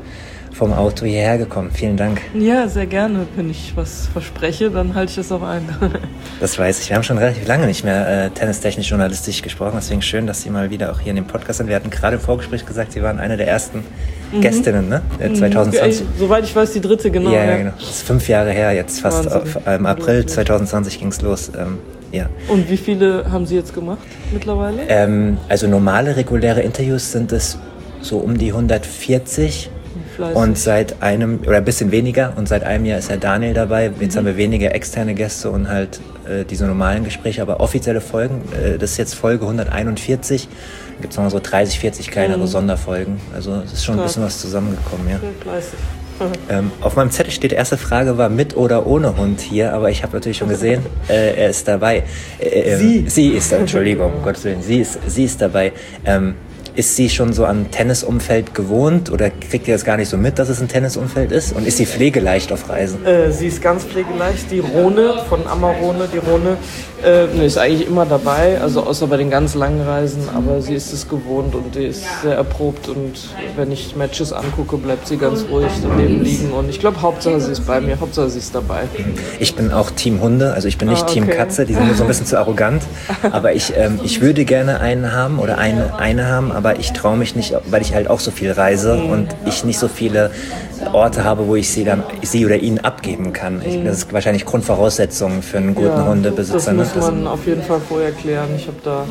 vom Auto hierher gekommen. Vielen Dank. Ja, sehr gerne. Wenn ich was verspreche, dann halte ich das auch ein. Das weiß ich. Wir haben schon relativ lange nicht mehr äh, tennistechnisch journalistisch gesprochen. Deswegen schön, dass Sie mal wieder auch hier in dem Podcast sind. Wir hatten gerade im Vorgespräch gesagt, Sie waren eine der ersten mhm. Gästinnen, ne? Äh, zwanzig zwanzig. Ja, soweit ich weiß, die dritte, genau. Ja, ja, genau. Das ist fünf Jahre her jetzt. Fast auf, im April zwanzig zwanzig ging es los. Ähm, ja. Und wie viele haben Sie jetzt gemacht mittlerweile? Ähm, also normale, reguläre Interviews sind es so um die hundertvierzig. Fleißig. Und seit einem, oder ein bisschen weniger, und seit einem Jahr ist Herr Daniel dabei. Jetzt mhm. haben wir weniger externe Gäste und halt äh, diese normalen Gespräche, aber offizielle Folgen, äh, das ist jetzt Folge hunderteinundvierzig. Da gibt es noch so dreißig, vierzig kleinere mhm. Sonderfolgen. Also es ist schon Klar. ein bisschen was zusammengekommen, ja. Sehr fleißig. Ähm, auf meinem Zettel steht, die erste Frage war mit oder ohne Hund hier, aber ich habe natürlich schon gesehen, äh, er ist dabei. Äh, sie? Sie ist, Entschuldigung, um Gottes Willen, sie ist, sie ist dabei. Ähm, Ist sie schon so an Tennisumfeld gewohnt oder kriegt ihr das gar nicht so mit, dass es ein Tennisumfeld ist? Und ist sie pflegeleicht auf Reisen? Äh, sie ist ganz pflegeleicht. Die Rone von Amarone, die Rone, äh, ist eigentlich immer dabei, also außer bei den ganz langen Reisen, aber sie ist es gewohnt und die ist sehr erprobt und wenn ich Matches angucke, bleibt sie ganz ruhig daneben liegen und ich glaube, Hauptsache sie ist bei mir, Hauptsache sie ist dabei. Ich bin auch Team Hunde, also ich bin nicht ah, okay. Team Katze, die sind mir so ein bisschen zu arrogant, aber ich, ähm, ich würde gerne einen haben oder eine, eine haben, aber ich traue mich nicht, weil ich halt auch so viel reise mhm. und ich nicht so viele Orte habe, wo ich sie dann sie oder ihn abgeben kann. Ich, das ist wahrscheinlich Grundvoraussetzung für einen guten ja, Hundebesitzer. Das muss man auf jeden Fall vorher klären. Ich habe da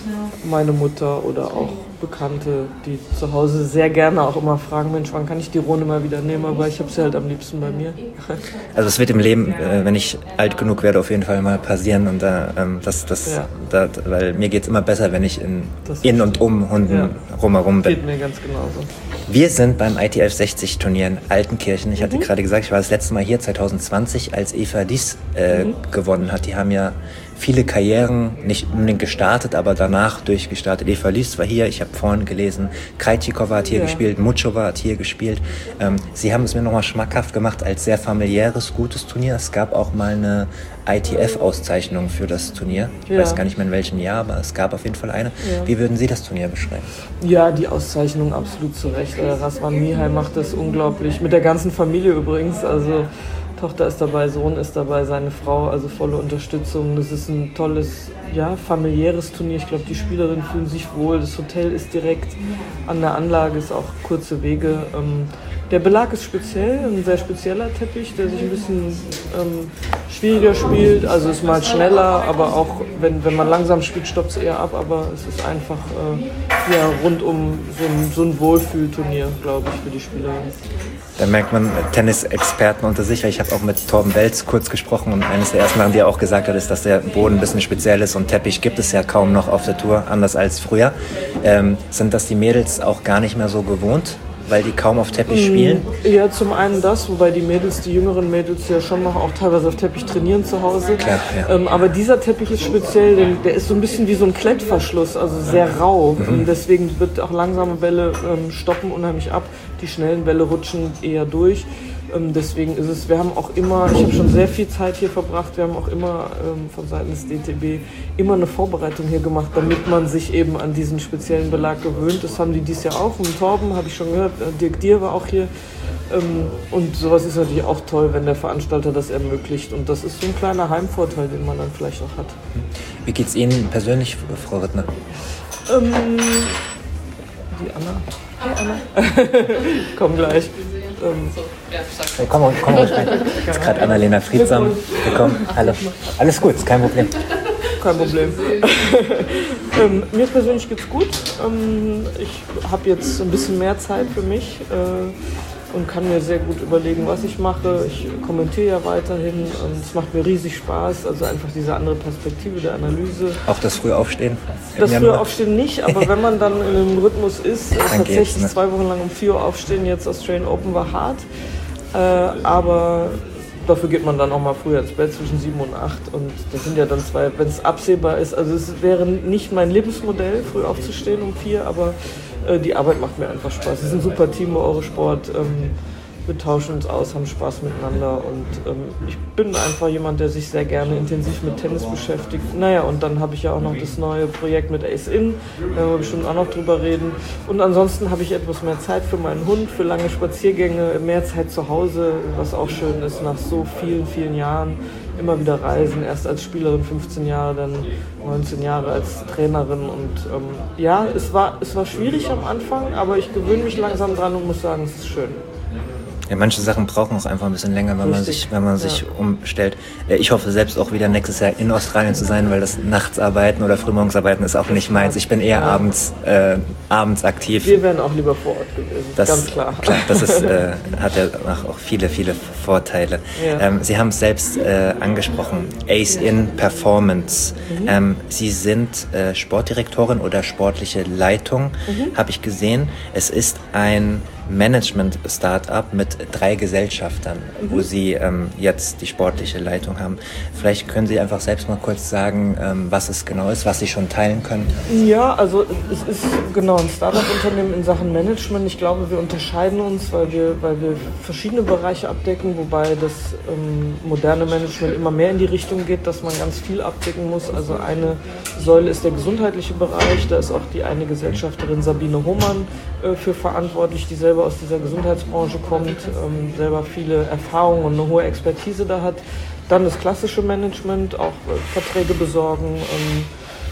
meine Mutter oder auch Bekannte, die zu Hause sehr gerne auch immer fragen, Mensch, wann kann ich die Rone mal wieder nehmen, aber ich habe sie halt am liebsten bei mir. Also es wird im Leben, äh, wenn ich alt genug werde, auf jeden Fall mal passieren und da, ähm, das, das, ja. da, weil mir geht es immer besser, wenn ich in, in und um Hunden ja. rumherum bin. Geht mir ganz genauso. Wir sind beim I T F sechzig Turnier in Altenkirchen. Ich hatte mhm. gerade gesagt, ich war das letzte Mal hier zwanzig zwanzig, als Eva Dies äh, mhm. gewonnen hat. Die haben ja viele Karrieren nicht unbedingt gestartet, aber danach durchgestartet. Eva Lies war hier, ich habe vorhin gelesen, Krejcikova hat hier ja. gespielt, Muchova hat hier gespielt. Ähm, sie haben es mir nochmal schmackhaft gemacht als sehr familiäres, gutes Turnier. Es gab auch mal eine I T F-Auszeichnung für das Turnier. Ich ja. weiß gar nicht mehr in welchem Jahr, aber es gab auf jeden Fall eine. Ja. Wie würden Sie das Turnier beschreiben? Ja, die Auszeichnung absolut zu Recht. Raswan Mihai macht das unglaublich, mit der ganzen Familie übrigens, also Tochter ist dabei, Sohn ist dabei, seine Frau, also volle Unterstützung. Das ist ein tolles, ja, familiäres Turnier. Ich glaube, die Spielerinnen fühlen sich wohl. Das Hotel ist direkt an der Anlage, ist auch kurze Wege. Ähm, der Belag ist speziell, ein sehr spezieller Teppich, der sich ein bisschen ähm, schwieriger spielt. Also ist mal schneller, aber auch wenn, wenn man langsam spielt, stoppt es eher ab. Aber es ist einfach äh, ja, rundum so ein, so ein Wohlfühlturnier, glaube ich, für die Spielerinnen. Da merkt man Tennisexperten unter sich. Ich habe auch mit Torben Welz kurz gesprochen und eines der ersten Sachen, die er auch gesagt hat, ist, dass der Boden ein bisschen speziell ist und Teppich gibt es ja kaum noch auf der Tour, anders als früher. Ähm, sind das die Mädels auch gar nicht mehr so gewohnt, weil die kaum auf Teppich spielen? Ja, zum einen das, wobei die Mädels, die jüngeren Mädels ja schon noch auch teilweise auf Teppich trainieren zu Hause. Klar, ja. ähm, aber dieser Teppich ist speziell, denn der ist so ein bisschen wie so ein Klettverschluss, also sehr rau. Mhm. Und deswegen wird auch langsame Bälle ähm, stoppen unheimlich ab. Die schnellen Bälle rutschen eher durch. Ähm, deswegen ist es, wir haben auch immer, ich habe schon sehr viel Zeit hier verbracht, wir haben auch immer ähm, von Seiten des D T B immer eine Vorbereitung hier gemacht, damit man sich eben an diesen speziellen Belag gewöhnt. Das haben die dieses Jahr auch. Und Torben, habe ich schon gehört, Dirk Dier war auch hier. Ähm, und sowas ist natürlich auch toll, wenn der Veranstalter das ermöglicht. Und das ist so ein kleiner Heimvorteil, den man dann vielleicht auch hat. Wie geht's Ihnen persönlich, Frau Rittner? Ähm, die Anna. Hey Anna. Komm gleich. Ähm, hey, komm, komm ruhig rein. Jetzt ist gerade Annalena Friedsam gekommen. Hallo. Alles gut, ist kein Problem. Kein Problem. ähm, mir persönlich geht's gut. Ähm, ich habe jetzt ein bisschen mehr Zeit für mich äh, und kann mir sehr gut überlegen, was ich mache. Ich kommentiere ja weiterhin und es macht mir riesig Spaß. Also einfach diese andere Perspektive der Analyse. Auch das frühe Aufstehen? Das frühe Aufstehen nicht, aber wenn man dann in einem Rhythmus ist, tatsächlich ne? zwei Wochen lang um vier Uhr aufstehen, jetzt Australian Open war hart. Äh, aber dafür geht man dann auch mal früher ins Bett, zwischen sieben und acht. Und das sind ja dann zwei, wenn es absehbar ist. Also es wäre nicht mein Lebensmodell, früh aufzustehen um vier, aber äh, die Arbeit macht mir einfach Spaß. Es ist ein super Team bei Eurosport. Ähm, wir tauschen uns aus, haben Spaß miteinander und ähm, ich bin einfach jemand, der sich sehr gerne intensiv mit Tennis beschäftigt. Naja, und dann habe ich ja auch noch das neue Projekt mit Ace In, da werden wir bestimmt auch noch drüber reden. Und ansonsten habe ich etwas mehr Zeit für meinen Hund, für lange Spaziergänge, mehr Zeit zu Hause, was auch schön ist, nach so vielen, vielen Jahren immer wieder reisen, erst als Spielerin fünfzehn Jahre, dann neunzehn Jahre als Trainerin und ähm, ja, es war, es war schwierig am Anfang, aber ich gewöhne mich langsam dran und muss sagen, es ist schön. Ja, manche Sachen brauchen auch einfach ein bisschen länger, wenn man sich, wenn man sich ja. umstellt. Ich hoffe selbst auch wieder nächstes Jahr in Australien zu sein, weil das Nachtsarbeiten oder Frühmorgensarbeiten ist auch nicht meins. Ich bin eher ja. abends, äh, abends aktiv. Wir wären auch lieber vor Ort gewesen, das, ganz klar. klar das ist, äh, hat ja auch viele, viele Vorteile. Ja. Ähm, Sie haben es selbst äh, angesprochen, Ace In Performance. Mhm. Ähm, Sie sind äh, Sportdirektorin oder sportliche Leitung, mhm. habe ich gesehen. Es ist ein Management-Startup mit drei Gesellschaftern, mhm. wo Sie ähm, jetzt die sportliche Leitung haben. Vielleicht können Sie einfach selbst mal kurz sagen, ähm, was es genau ist, was Sie schon teilen können. Ja, also es ist genau ein Startup-Unternehmen in Sachen Management. Ich glaube, wir unterscheiden uns, weil wir, weil wir verschiedene Bereiche abdecken, wobei das ähm, moderne Management immer mehr in die Richtung geht, dass man ganz viel abdecken muss. Also eine Säule ist der gesundheitliche Bereich, da ist auch die eine Gesellschafterin Sabine Hohmann äh, für verantwortlich, die selber aus dieser Gesundheitsbranche kommt, ähm, selber viele Erfahrungen und eine hohe Expertise da hat. Dann das klassische Management, auch äh, Verträge besorgen, ähm,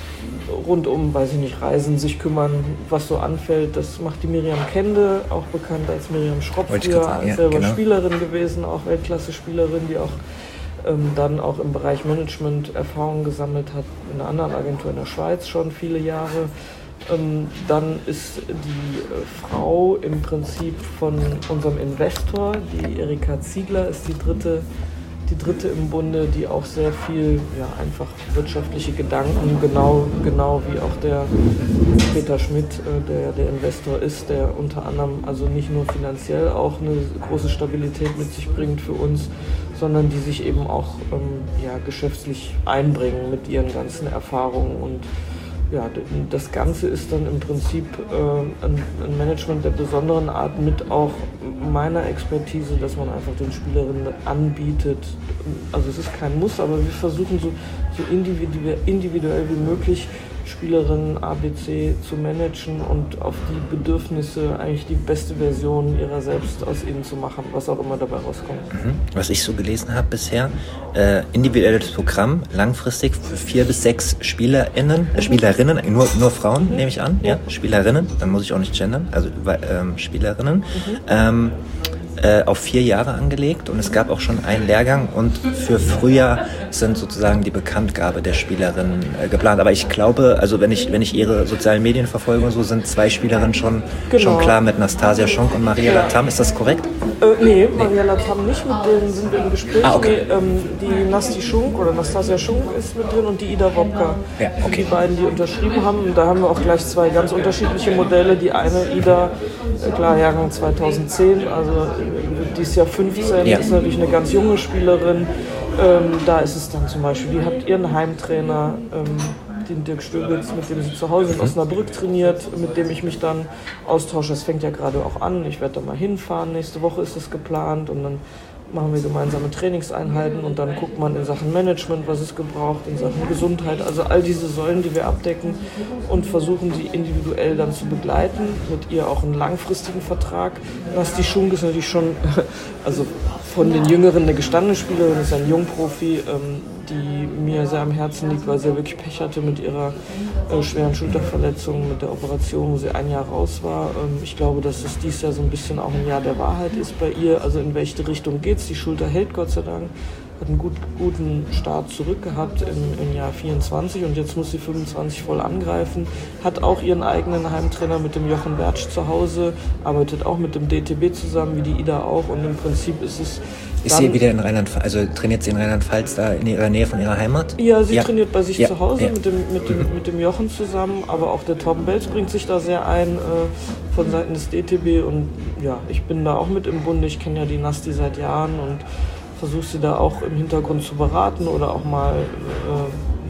rund um, weiß ich nicht, Reisen, sich kümmern, was so anfällt. Das macht die Miriam Kende, auch bekannt als Miriam Schropp, früher ja, selber genau. Spielerin gewesen, auch Weltklasse-Spielerin, die auch ähm, dann auch im Bereich Management Erfahrungen gesammelt hat, in einer anderen Agentur in der Schweiz schon viele Jahre. Ähm, dann ist die äh, Frau im Prinzip von unserem Investor, die Erika Ziegler, ist die dritte, die dritte im Bunde, die auch sehr viel, ja, einfach wirtschaftliche Gedanken, genau, genau wie auch der Peter Schmidt, äh, der der Investor ist, der unter anderem also nicht nur finanziell auch eine große Stabilität mit sich bringt für uns, sondern die sich eben auch ähm, ja, geschäftlich einbringen mit ihren ganzen Erfahrungen und ja, das Ganze ist dann im Prinzip äh, ein, ein Management der besonderen Art mit auch meiner Expertise, dass man einfach den Spielerinnen anbietet. Also es ist kein Muss, aber wir versuchen so, so individuell, individuell wie möglich Spielerinnen A B C zu managen und auf die Bedürfnisse eigentlich die beste Version ihrer selbst aus ihnen zu machen, was auch immer dabei rauskommt. Mhm. Was ich so gelesen habe bisher, äh, individuelles Programm, langfristig für vier bis sechs SpielerInnen, äh, Spielerinnen, nur, nur Frauen, mhm. nehme ich an, ja. ja, Spielerinnen, dann muss ich auch nicht gendern, also ähm, Spielerinnen. Mhm. Ähm, Äh, auf vier Jahre angelegt und es gab auch schon einen Lehrgang und für Frühjahr sind sozusagen die Bekanntgabe der Spielerinnen äh, geplant. Aber ich glaube, also wenn ich wenn ich ihre sozialen Medien verfolge, so sind zwei Spielerinnen schon, genau. schon klar mit Nastasia Schonk und Mariella Tam. Ist das korrekt? Äh, nee, Mariella Tam nicht, mit denen sind wir im Gespräch. Ah, okay. nee, ähm, die Nasti Schunk oder Nastasia Schunk ist mit drin und die Ida Wopka. Ja, okay. Die beiden, die unterschrieben haben. Und da haben wir auch gleich zwei ganz unterschiedliche Modelle. Die eine, Ida, äh, klar, Jahrgang zweitausendzehn, also die ist ja fünfzehn, ja. ist natürlich eine ganz junge Spielerin. Ähm, da ist es dann zum Beispiel, die hat ihren Heimtrainer, ähm, den Dirk Stöbitz, mit dem sie zu Hause in Osnabrück trainiert, mit dem ich mich dann austausche. Das fängt ja gerade auch an. Ich werde da mal hinfahren. Nächste Woche ist das geplant und dann machen wir gemeinsame Trainingseinheiten und dann guckt man in Sachen Management, was es gebraucht, in Sachen Gesundheit, also all diese Säulen, die wir abdecken und versuchen sie individuell dann zu begleiten, mit ihr auch einen langfristigen Vertrag. Nasti Schunk ist natürlich schon, also von den Jüngeren eine gestandene Spielerin, ist ein Jungprofi, ähm, die mir sehr am Herzen liegt, weil sie ja wirklich Pech hatte mit ihrer äh, schweren Schulterverletzung, mit der Operation, wo sie ein Jahr raus war. Ähm, ich glaube, dass es dieses Jahr so ein bisschen auch ein Jahr der Wahrheit ist bei ihr, also in welche Richtung geht's. Die Schulter hält Gott sei Dank, hat einen gut, guten Start zurück gehabt im, im Jahr vierundzwanzig und jetzt muss sie fünfundzwanzig voll angreifen. Hat auch ihren eigenen Heimtrainer mit dem Jochen Bertsch zu Hause, arbeitet auch mit dem D T B zusammen, wie die Ida auch und im Prinzip ist es... Ist sie wieder in Rheinland-Pfalz, also trainiert sie in Rheinland-Pfalz da in ihrer Nähe von ihrer Heimat? Ja, sie ja. trainiert bei sich ja. zu Hause ja. mit, dem, mit, dem, mit dem Jochen zusammen, aber auch der Torben Belz bringt sich da sehr ein äh, von Seiten des D T B und ja, ich bin da auch mit im Bunde, ich kenne ja die Nasti seit Jahren und versuche sie da auch im Hintergrund zu beraten oder auch mal äh,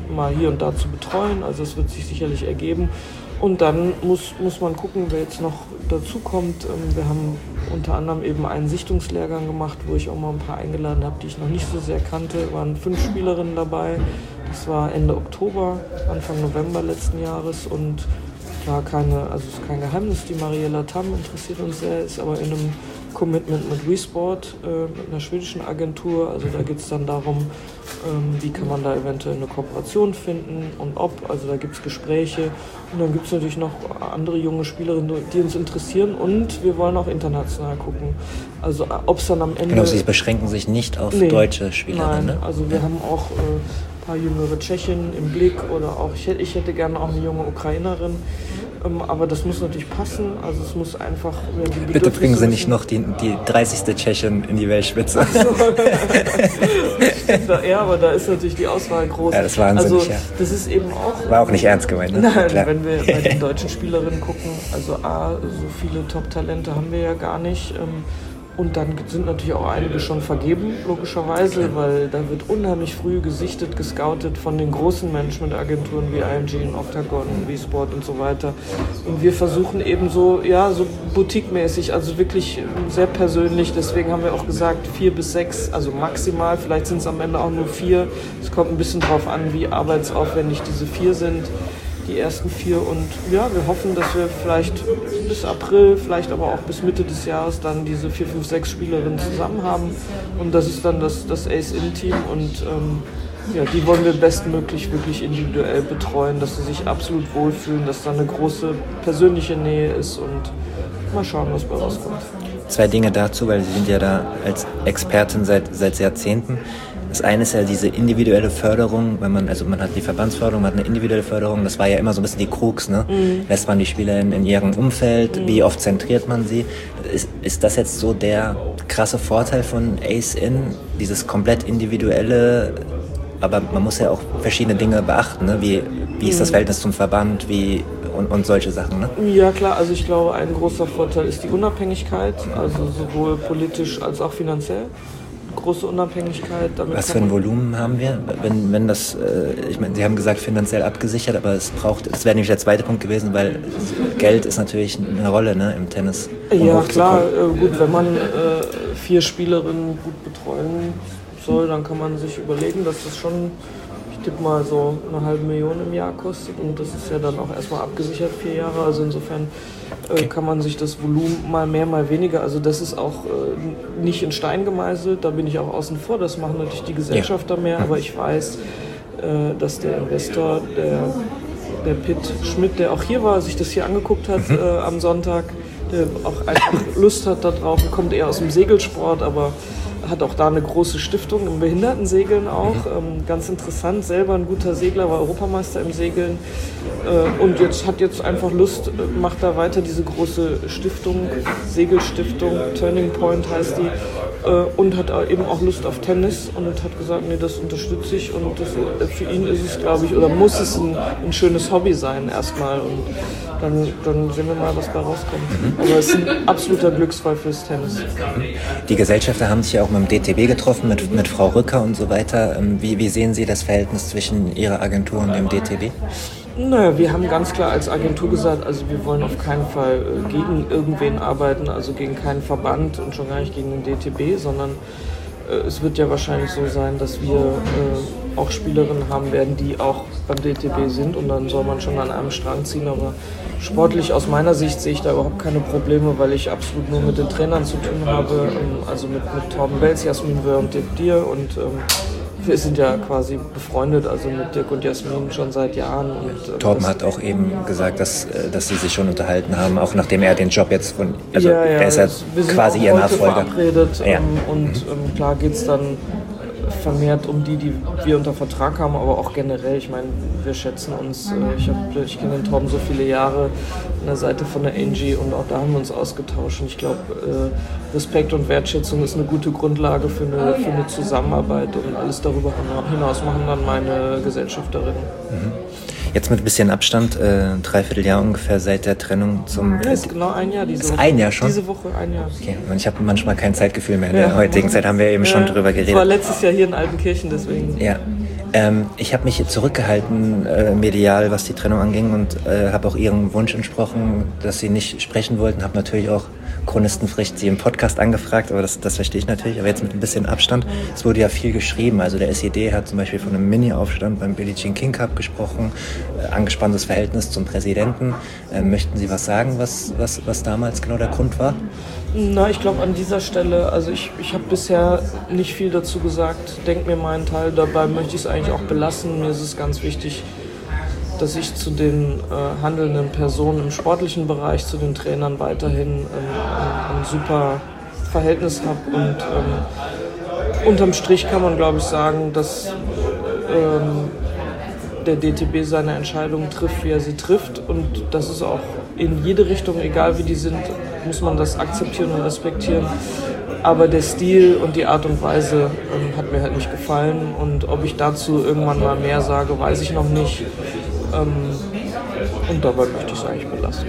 mal hier und da zu betreuen. Also es wird sich sicherlich ergeben. Und dann muss, muss man gucken, wer jetzt noch dazu kommt. Wir haben unter anderem eben einen Sichtungslehrgang gemacht, wo ich auch mal ein paar eingeladen habe, die ich noch nicht so sehr kannte. Es waren fünf Spielerinnen dabei. Das war Ende Oktober, Anfang November letzten Jahres. Und klar, keine, also es ist kein Geheimnis, die Mariella Tam interessiert uns sehr, ist aber in einem Commitment mit WeSport, äh, mit einer schwedischen Agentur. Also da geht es dann darum, ähm, wie kann man da eventuell eine Kooperation finden und ob. Also da gibt es Gespräche. Und dann gibt es natürlich noch andere junge Spielerinnen, die uns interessieren. Und wir wollen auch international gucken. Also ob es dann am Ende... Genau, Sie beschränken sich nicht auf nee, deutsche Spielerinnen. Nein, ne? Also wir ja. haben auch äh, ein paar jüngere Tschechen im Blick. Oder auch, ich hätte, ich hätte gerne auch eine junge Ukrainerin. Ähm, aber das muss natürlich passen, also es muss einfach... Ja, bitte bringen Sie nicht noch die, die dreißigste Tschechin in die Weltspitze. So. Ja, aber da ist natürlich die Auswahl groß. Ja, das war wahnsinnig, also, ja. Das ist eben auch... War auch nicht ernst gemeint, ne? Nein, Klar. Wenn wir bei den deutschen Spielerinnen gucken, also A, so viele Top-Talente haben wir ja gar nicht. Ähm, Und dann sind natürlich auch einige schon vergeben, logischerweise, weil da wird unheimlich früh gesichtet, gescoutet von den großen Managementagenturen wie I M G, Octagon, WeSport und so weiter. Und wir versuchen eben so, ja, so boutique-mäßig, also wirklich sehr persönlich. Deswegen haben wir auch gesagt, vier bis sechs, also maximal, vielleicht sind es am Ende auch nur vier. Es kommt ein bisschen drauf an, wie arbeitsaufwendig diese vier sind. Die ersten vier und ja, wir hoffen, dass wir vielleicht bis April, vielleicht aber auch bis Mitte des Jahres dann diese vier, fünf, sechs Spielerinnen zusammen haben und das ist dann das, das Ace-In-Team und ähm, ja, die wollen wir bestmöglich wirklich individuell betreuen, dass sie sich absolut wohlfühlen, dass da eine große persönliche Nähe ist und mal schauen, was bei rauskommt. Zwei Dinge dazu, weil Sie sind ja da als Expertin seit, seit Jahrzehnten. Das eine ist ja diese individuelle Förderung, wenn man, also man hat die Verbandsförderung, man hat eine individuelle Förderung, das war ja immer so ein bisschen die Krux, ne? Mhm. Lässt man die Spieler in, in ihrem Umfeld, mhm. wie oft zentriert man sie? Ist, ist das jetzt so der krasse Vorteil von Ace-In, dieses komplett individuelle, aber man muss ja auch verschiedene Dinge beachten, ne? Wie, wie ist das Verhältnis zum Verband, wie und, und solche Sachen, ne? Ja klar, also ich glaube, ein großer Vorteil ist die Unabhängigkeit, also sowohl politisch als auch finanziell. Große Unabhängigkeit. Damit Was für ein Volumen haben wir? Wenn, wenn das, äh, ich meine, Sie haben gesagt finanziell abgesichert, aber es braucht, das wäre nämlich der zweite Punkt gewesen, weil Geld ist natürlich eine Rolle, ne, im Tennis. Um ja klar, äh, gut, wenn man äh, vier Spielerinnen gut betreuen soll, dann kann man sich überlegen, dass das schon, ich tippe mal so eine halbe Million im Jahr kostet und das ist ja dann auch erstmal abgesichert, vier Jahre, also insofern Okay. kann man sich das Volumen mal mehr, mal weniger, also das ist auch äh, nicht in Stein gemeißelt, da bin ich auch außen vor, das machen natürlich die Gesellschafter ja. mehr, aber ich weiß, äh, dass der Investor, der, der Pitt Schmidt, der auch hier war, sich das hier angeguckt hat mhm. äh, am Sonntag, der auch einfach Lust hat da drauf, kommt eher aus dem Segelsport, aber hat auch da eine große Stiftung im Behindertensegeln auch. Ähm, ganz interessant, selber ein guter Segler, war Europameister im Segeln äh, und jetzt hat jetzt einfach Lust, macht da weiter diese große Stiftung, Segelstiftung, Turning Point heißt die, äh, und hat eben auch Lust auf Tennis und hat gesagt, nee, das unterstütze ich und das, für ihn ist es, glaube ich, oder muss es ein, ein schönes Hobby sein erstmal und dann, dann sehen wir mal, was da rauskommt. Mhm. Aber es ist ein absoluter Glücksfall fürs Tennis. Die Gesellschafter haben sich ja auch mit dem D T B getroffen, mit, mit Frau Rücker und so weiter. Wie, wie sehen Sie das Verhältnis zwischen Ihrer Agentur und dem D T B? Naja, wir haben ganz klar als Agentur gesagt, also wir wollen auf keinen Fall gegen irgendwen arbeiten, also gegen keinen Verband und schon gar nicht gegen den D T B, sondern äh, es wird ja wahrscheinlich so sein, dass wir äh, auch Spielerinnen haben werden, die auch beim D T B sind und dann soll man schon an einem Strang ziehen, aber sportlich aus meiner Sicht sehe ich da überhaupt keine Probleme, weil ich absolut nur mit den Trainern zu tun habe, also mit, mit Torben Welz, Jasmin Wöhr und Dirk Dier und ähm, wir sind ja quasi befreundet, also mit Dirk und Jasmin schon seit Jahren. Und, äh, Torben hat auch eben gesagt, dass, dass sie sich schon unterhalten haben, auch nachdem er den Job jetzt von, also ja, ja, er ist ja quasi ihr Nachfolger. Verabredet, ja. ähm, und ähm, klar geht es dann vermehrt um die, die wir unter Vertrag haben, aber auch generell, ich meine, wir schätzen uns, äh, ich, ich kenne den Torben so viele Jahre an der Seite von der Angie und auch da haben wir uns ausgetauscht und ich glaube, äh, Respekt und Wertschätzung ist eine gute Grundlage für eine, für eine Zusammenarbeit und alles darüber hinaus machen dann meine Gesellschafterinnen. Mhm. Jetzt mit ein bisschen Abstand, äh, ein Dreivierteljahr ungefähr seit der Trennung zum... Ja, ist genau ein Jahr diese ist Woche. ein Jahr schon? Diese Woche ein Jahr. Okay, und ich habe manchmal kein Zeitgefühl mehr. In der ja. heutigen Zeit haben wir eben ja. schon drüber geredet. Ich war letztes Jahr hier in Altenkirchen, deswegen... Ja. Ähm, ich habe mich zurückgehalten äh, medial, was die Trennung anging und äh, habe auch ihrem Wunsch entsprochen, dass sie nicht sprechen wollten. Habe natürlich auch Chronistenpflicht sie im Podcast angefragt, aber das, das verstehe ich natürlich, aber jetzt mit ein bisschen Abstand. Es wurde ja viel geschrieben, also der S E D hat zum Beispiel von einem Mini-Aufstand beim Billie Jean King Cup gesprochen, äh, angespanntes Verhältnis zum Präsidenten. Äh, möchten Sie was sagen, was, was, was damals genau der Grund war? Na, ich glaube an dieser Stelle, also ich, ich habe bisher nicht viel dazu gesagt, denke mir meinen Teil, dabei möchte ich es eigentlich auch belassen. Mir ist es ganz wichtig, dass ich zu den äh, handelnden Personen im sportlichen Bereich, zu den Trainern weiterhin ähm, ein, ein super Verhältnis habe und ähm, unterm Strich kann man, glaube ich, sagen, dass ähm, der D T B seine Entscheidungen trifft, wie er sie trifft und das ist auch in jede Richtung, egal wie die sind, muss man das akzeptieren und respektieren. Aber der Stil und die Art und Weise ähm, hat mir halt nicht gefallen und ob ich dazu irgendwann mal mehr sage, weiß ich noch nicht. Ähm, und dabei möchte ich es eigentlich belassen.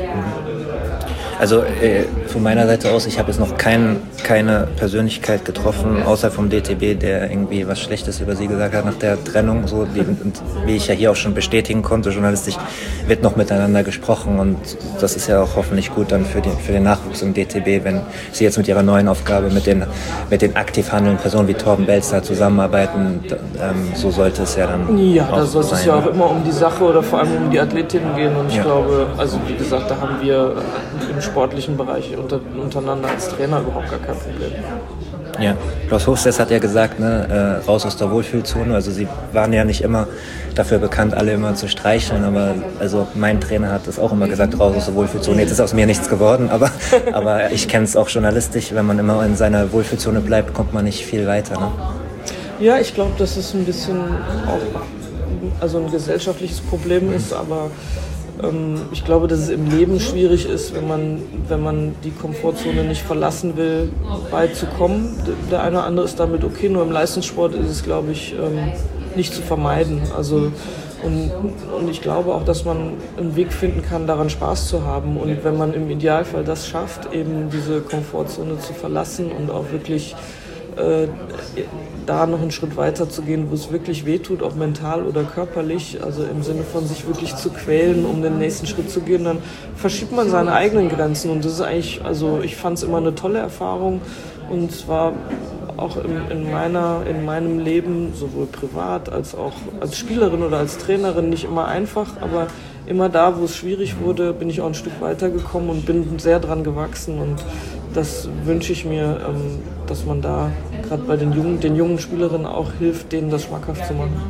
Also äh, von meiner Seite aus, ich habe jetzt noch kein, keine Persönlichkeit getroffen, außer vom D T B, der irgendwie was Schlechtes über sie gesagt hat nach der Trennung. So, die, und wie ich ja hier auch schon bestätigen konnte, journalistisch wird noch miteinander gesprochen und das ist ja auch hoffentlich gut dann für den, für den Nachwuchs im D T B, wenn sie jetzt mit ihrer neuen Aufgabe mit den, mit den aktiv handelnden Personen wie Torben Belzer zusammenarbeiten. Ähm, so sollte es ja dann Ja, auch da sollte sein. es ja auch immer um die Sache oder vor allem um die Athletinnen gehen und ich Ja. glaube, also wie gesagt, da haben wir im sportlichen Bereich unter, untereinander als Trainer überhaupt gar kein Problem. Ja, Klaus Hofstede hat ja gesagt, ne, äh, raus aus der Wohlfühlzone. Also sie waren ja nicht immer dafür bekannt, alle immer zu streicheln, aber also mein Trainer hat das auch immer gesagt, raus aus der Wohlfühlzone. Jetzt ist aus mir nichts geworden, aber, aber ich kenne es auch journalistisch, wenn man immer in seiner Wohlfühlzone bleibt, kommt man nicht viel weiter. Ne? Ja, ich glaube, dass es ein bisschen auch also ein gesellschaftliches Problem ist, aber ähm, ich glaube, dass es im Leben schwierig ist, wenn man, wenn man die Komfortzone nicht verlassen will, weit zu kommen. Der eine oder andere ist damit okay, nur im Leistungssport ist es, glaube ich, ähm, nicht zu vermeiden. Also, und, und ich glaube auch, dass man einen Weg finden kann, daran Spaß zu haben. Und wenn man im Idealfall das schafft, eben diese Komfortzone zu verlassen und auch wirklich äh, da noch einen Schritt weiter zu gehen, wo es wirklich wehtut, ob mental oder körperlich, also im Sinne von sich wirklich zu quälen, um den nächsten Schritt zu gehen, dann verschiebt man seine eigenen Grenzen und das ist eigentlich, also ich fand es immer eine tolle Erfahrung und zwar auch in, in, meiner, in meinem Leben, sowohl privat als auch als Spielerin oder als Trainerin, nicht immer einfach, aber immer da, wo es schwierig wurde, bin ich auch ein Stück weitergekommen und bin sehr dran gewachsen und das wünsche ich mir, dass man da gerade bei den jungen, den jungen Spielerinnen auch hilft, denen das schmackhaft zu machen.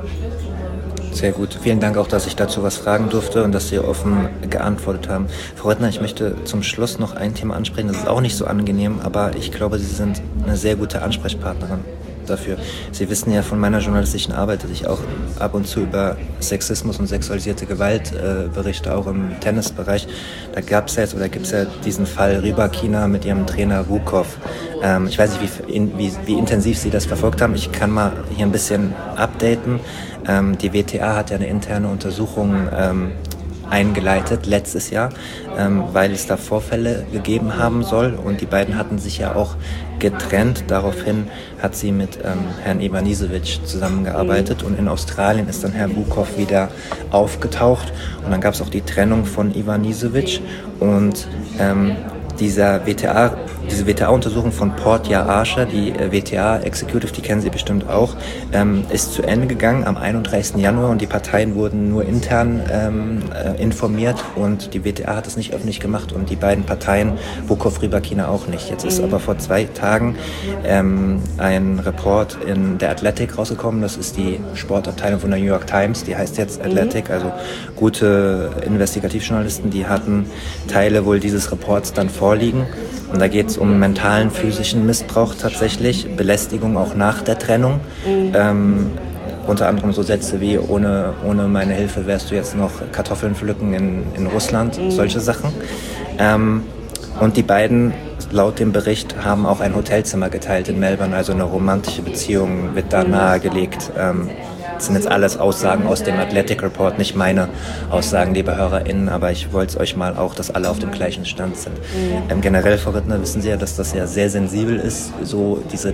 Sehr gut. Vielen Dank auch, dass ich dazu was fragen durfte und dass Sie offen geantwortet haben. Frau Röttner, ich möchte zum Schluss noch ein Thema ansprechen. Das ist auch nicht so angenehm, aber ich glaube, Sie sind eine sehr gute Ansprechpartnerin dafür. Sie wissen ja von meiner journalistischen Arbeit, dass ich auch ab und zu über Sexismus und sexualisierte Gewalt äh, berichte, auch im Tennisbereich. Da gab es ja jetzt oder gibt es ja diesen Fall Rybakina mit ihrem Trainer Vukov. Ähm, ich weiß nicht, wie, in, wie, wie intensiv Sie das verfolgt haben. Ich kann mal hier ein bisschen updaten. Ähm, die W T A hat ja eine interne Untersuchung ähm, eingeleitet letztes Jahr, ähm, weil es da Vorfälle gegeben haben soll und die beiden hatten sich ja auch getrennt. Daraufhin hat sie mit ähm, Herrn Ivanisevic zusammengearbeitet und in Australien ist dann Herr Vukov wieder aufgetaucht und dann gab es auch die Trennung von Ivanisevic und ähm, dieser W T A, diese W T A-Untersuchung von Portia Archer, die äh, W T A-Executive, die kennen Sie bestimmt auch, ähm, ist zu Ende gegangen am einunddreißigsten Januar und die Parteien wurden nur intern ähm, äh, informiert und die W T A hat es nicht öffentlich gemacht und die beiden Parteien, Vukov, Rybakina auch nicht. Jetzt ist aber vor zwei Tagen ähm, ein Report in der Athletic rausgekommen, das ist die Sportabteilung von der New York Times, die heißt jetzt Athletic, also gute Investigativjournalisten, die hatten Teile wohl dieses Reports dann vor vorliegen. Und da geht es um mentalen, physischen Missbrauch tatsächlich, Belästigung auch nach der Trennung. Mhm. Ähm, unter anderem so Sätze wie, ohne, ohne meine Hilfe wärst du jetzt noch Kartoffeln pflücken in, in Russland, mhm. solche Sachen. Ähm, und die beiden, laut dem Bericht, haben auch ein Hotelzimmer geteilt in Melbourne, also eine romantische Beziehung wird da nahegelegt. Ähm, Das sind jetzt alles Aussagen aus dem Athletic Report, nicht meine Aussagen, liebe HörerInnen, aber ich wollte es euch mal auch, dass alle auf dem gleichen Stand sind. Mhm. Ähm, generell, Frau Rittner, wissen Sie ja, dass das ja sehr sensibel ist, so diese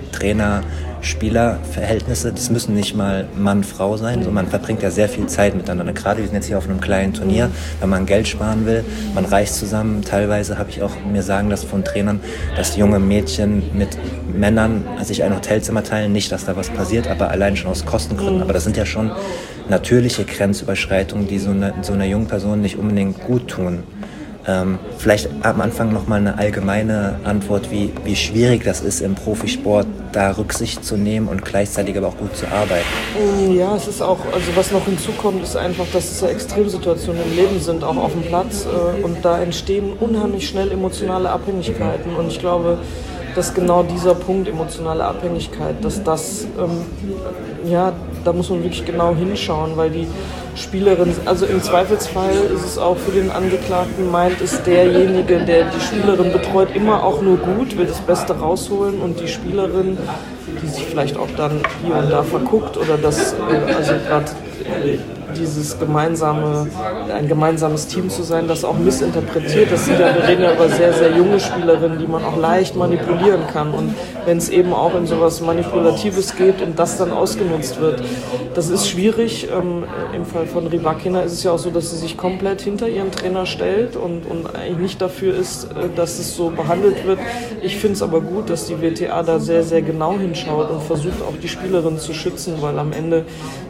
Trainer-Spieler-Verhältnisse, das müssen nicht mal Mann-Frau sein, mhm. so man verbringt ja sehr viel Zeit miteinander. Gerade wir sind jetzt hier auf einem kleinen Turnier, wenn man Geld sparen will, man reist zusammen. Teilweise habe ich auch mir sagen lassen von Trainern, dass junge Mädchen mit Männern sich ein Hotelzimmer teilen, nicht, dass da was passiert, aber allein schon aus Kostengründen. Aber das sind ja schon natürliche Grenzüberschreitungen, die so, eine, so einer jungen Person nicht unbedingt gut tun. Ähm, vielleicht am Anfang nochmal eine allgemeine Antwort, wie, wie schwierig das ist im Profisport, da Rücksicht zu nehmen und gleichzeitig aber auch gut zu arbeiten. Ja, es ist auch, also was noch hinzukommt, ist einfach, dass es ja Extremsituationen im Leben sind, auch auf dem Platz, äh, und da entstehen unheimlich schnell emotionale Abhängigkeiten und ich glaube, dass genau dieser Punkt, emotionale Abhängigkeit, dass das, ähm, ja, da muss man wirklich genau hinschauen, weil die Spielerin, also im Zweifelsfall ist es auch für den Angeklagten, meint es derjenige, der die Spielerin betreut, immer auch nur gut, will das Beste rausholen und die Spielerin, die sich vielleicht auch dann hier und da verguckt oder das, also gerade dieses gemeinsame, ein gemeinsames Team zu sein, das auch missinterpretiert. Das sind ja, wir reden ja über sehr, sehr junge Spielerinnen, die man auch leicht manipulieren kann. Und wenn es eben auch in sowas Manipulatives geht und das dann ausgenutzt wird, das ist schwierig. Ähm, im Fall von Rybakina ist es ja auch so, dass sie sich komplett hinter ihren Trainer stellt und, und eigentlich nicht dafür ist, dass es so behandelt wird. Ich finde es aber gut, dass die W T A da sehr, sehr genau hinschaut und versucht auch die Spielerin zu schützen, weil am Ende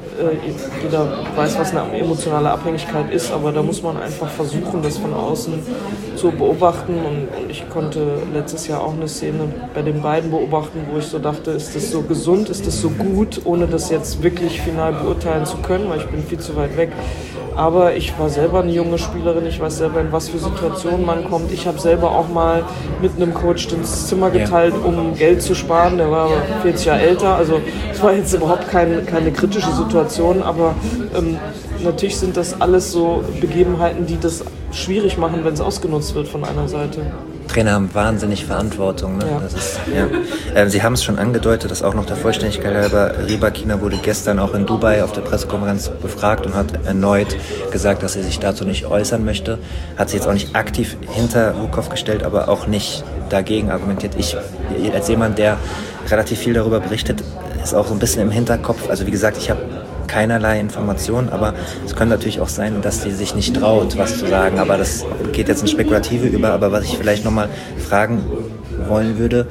jeder weiß, was eine emotionale Abhängigkeit ist, aber da muss man einfach versuchen, das von außen zu beobachten und ich konnte letztes Jahr auch eine Szene bei den beiden beobachten, wo ich so dachte, ist das so gesund, ist das so gut, ohne das jetzt wirklich final beurteilen zu können, weil ich bin viel zu weit weg. Aber ich war selber eine junge Spielerin, ich weiß selber, in was für Situationen man kommt. Ich habe selber auch mal mit einem Coach das Zimmer geteilt, um Geld zu sparen. Der war vierzig Jahre älter, also es war jetzt überhaupt kein, keine kritische Situation, aber ähm, natürlich sind das alles so Begebenheiten, die das schwierig machen, wenn es ausgenutzt wird von einer Seite. Trainer haben wahnsinnig Verantwortung. Ne? Ja. Das ist, ja. ähm, Sie haben es schon angedeutet, dass auch noch der Vollständigkeit halber, Rybakina wurde gestern auch in Dubai auf der Pressekonferenz befragt und hat erneut gesagt, dass sie sich dazu nicht äußern möchte. Hat sich jetzt auch nicht aktiv hinter Hukov gestellt, aber auch nicht dagegen argumentiert. Ich, als jemand, der relativ viel darüber berichtet, ist auch so ein bisschen im Hinterkopf. Also wie gesagt, ich habe keinerlei Informationen, aber es könnte natürlich auch sein, dass sie sich nicht traut, was zu sagen, aber das geht jetzt ins Spekulative über, aber was ich vielleicht nochmal fragen wollen würde,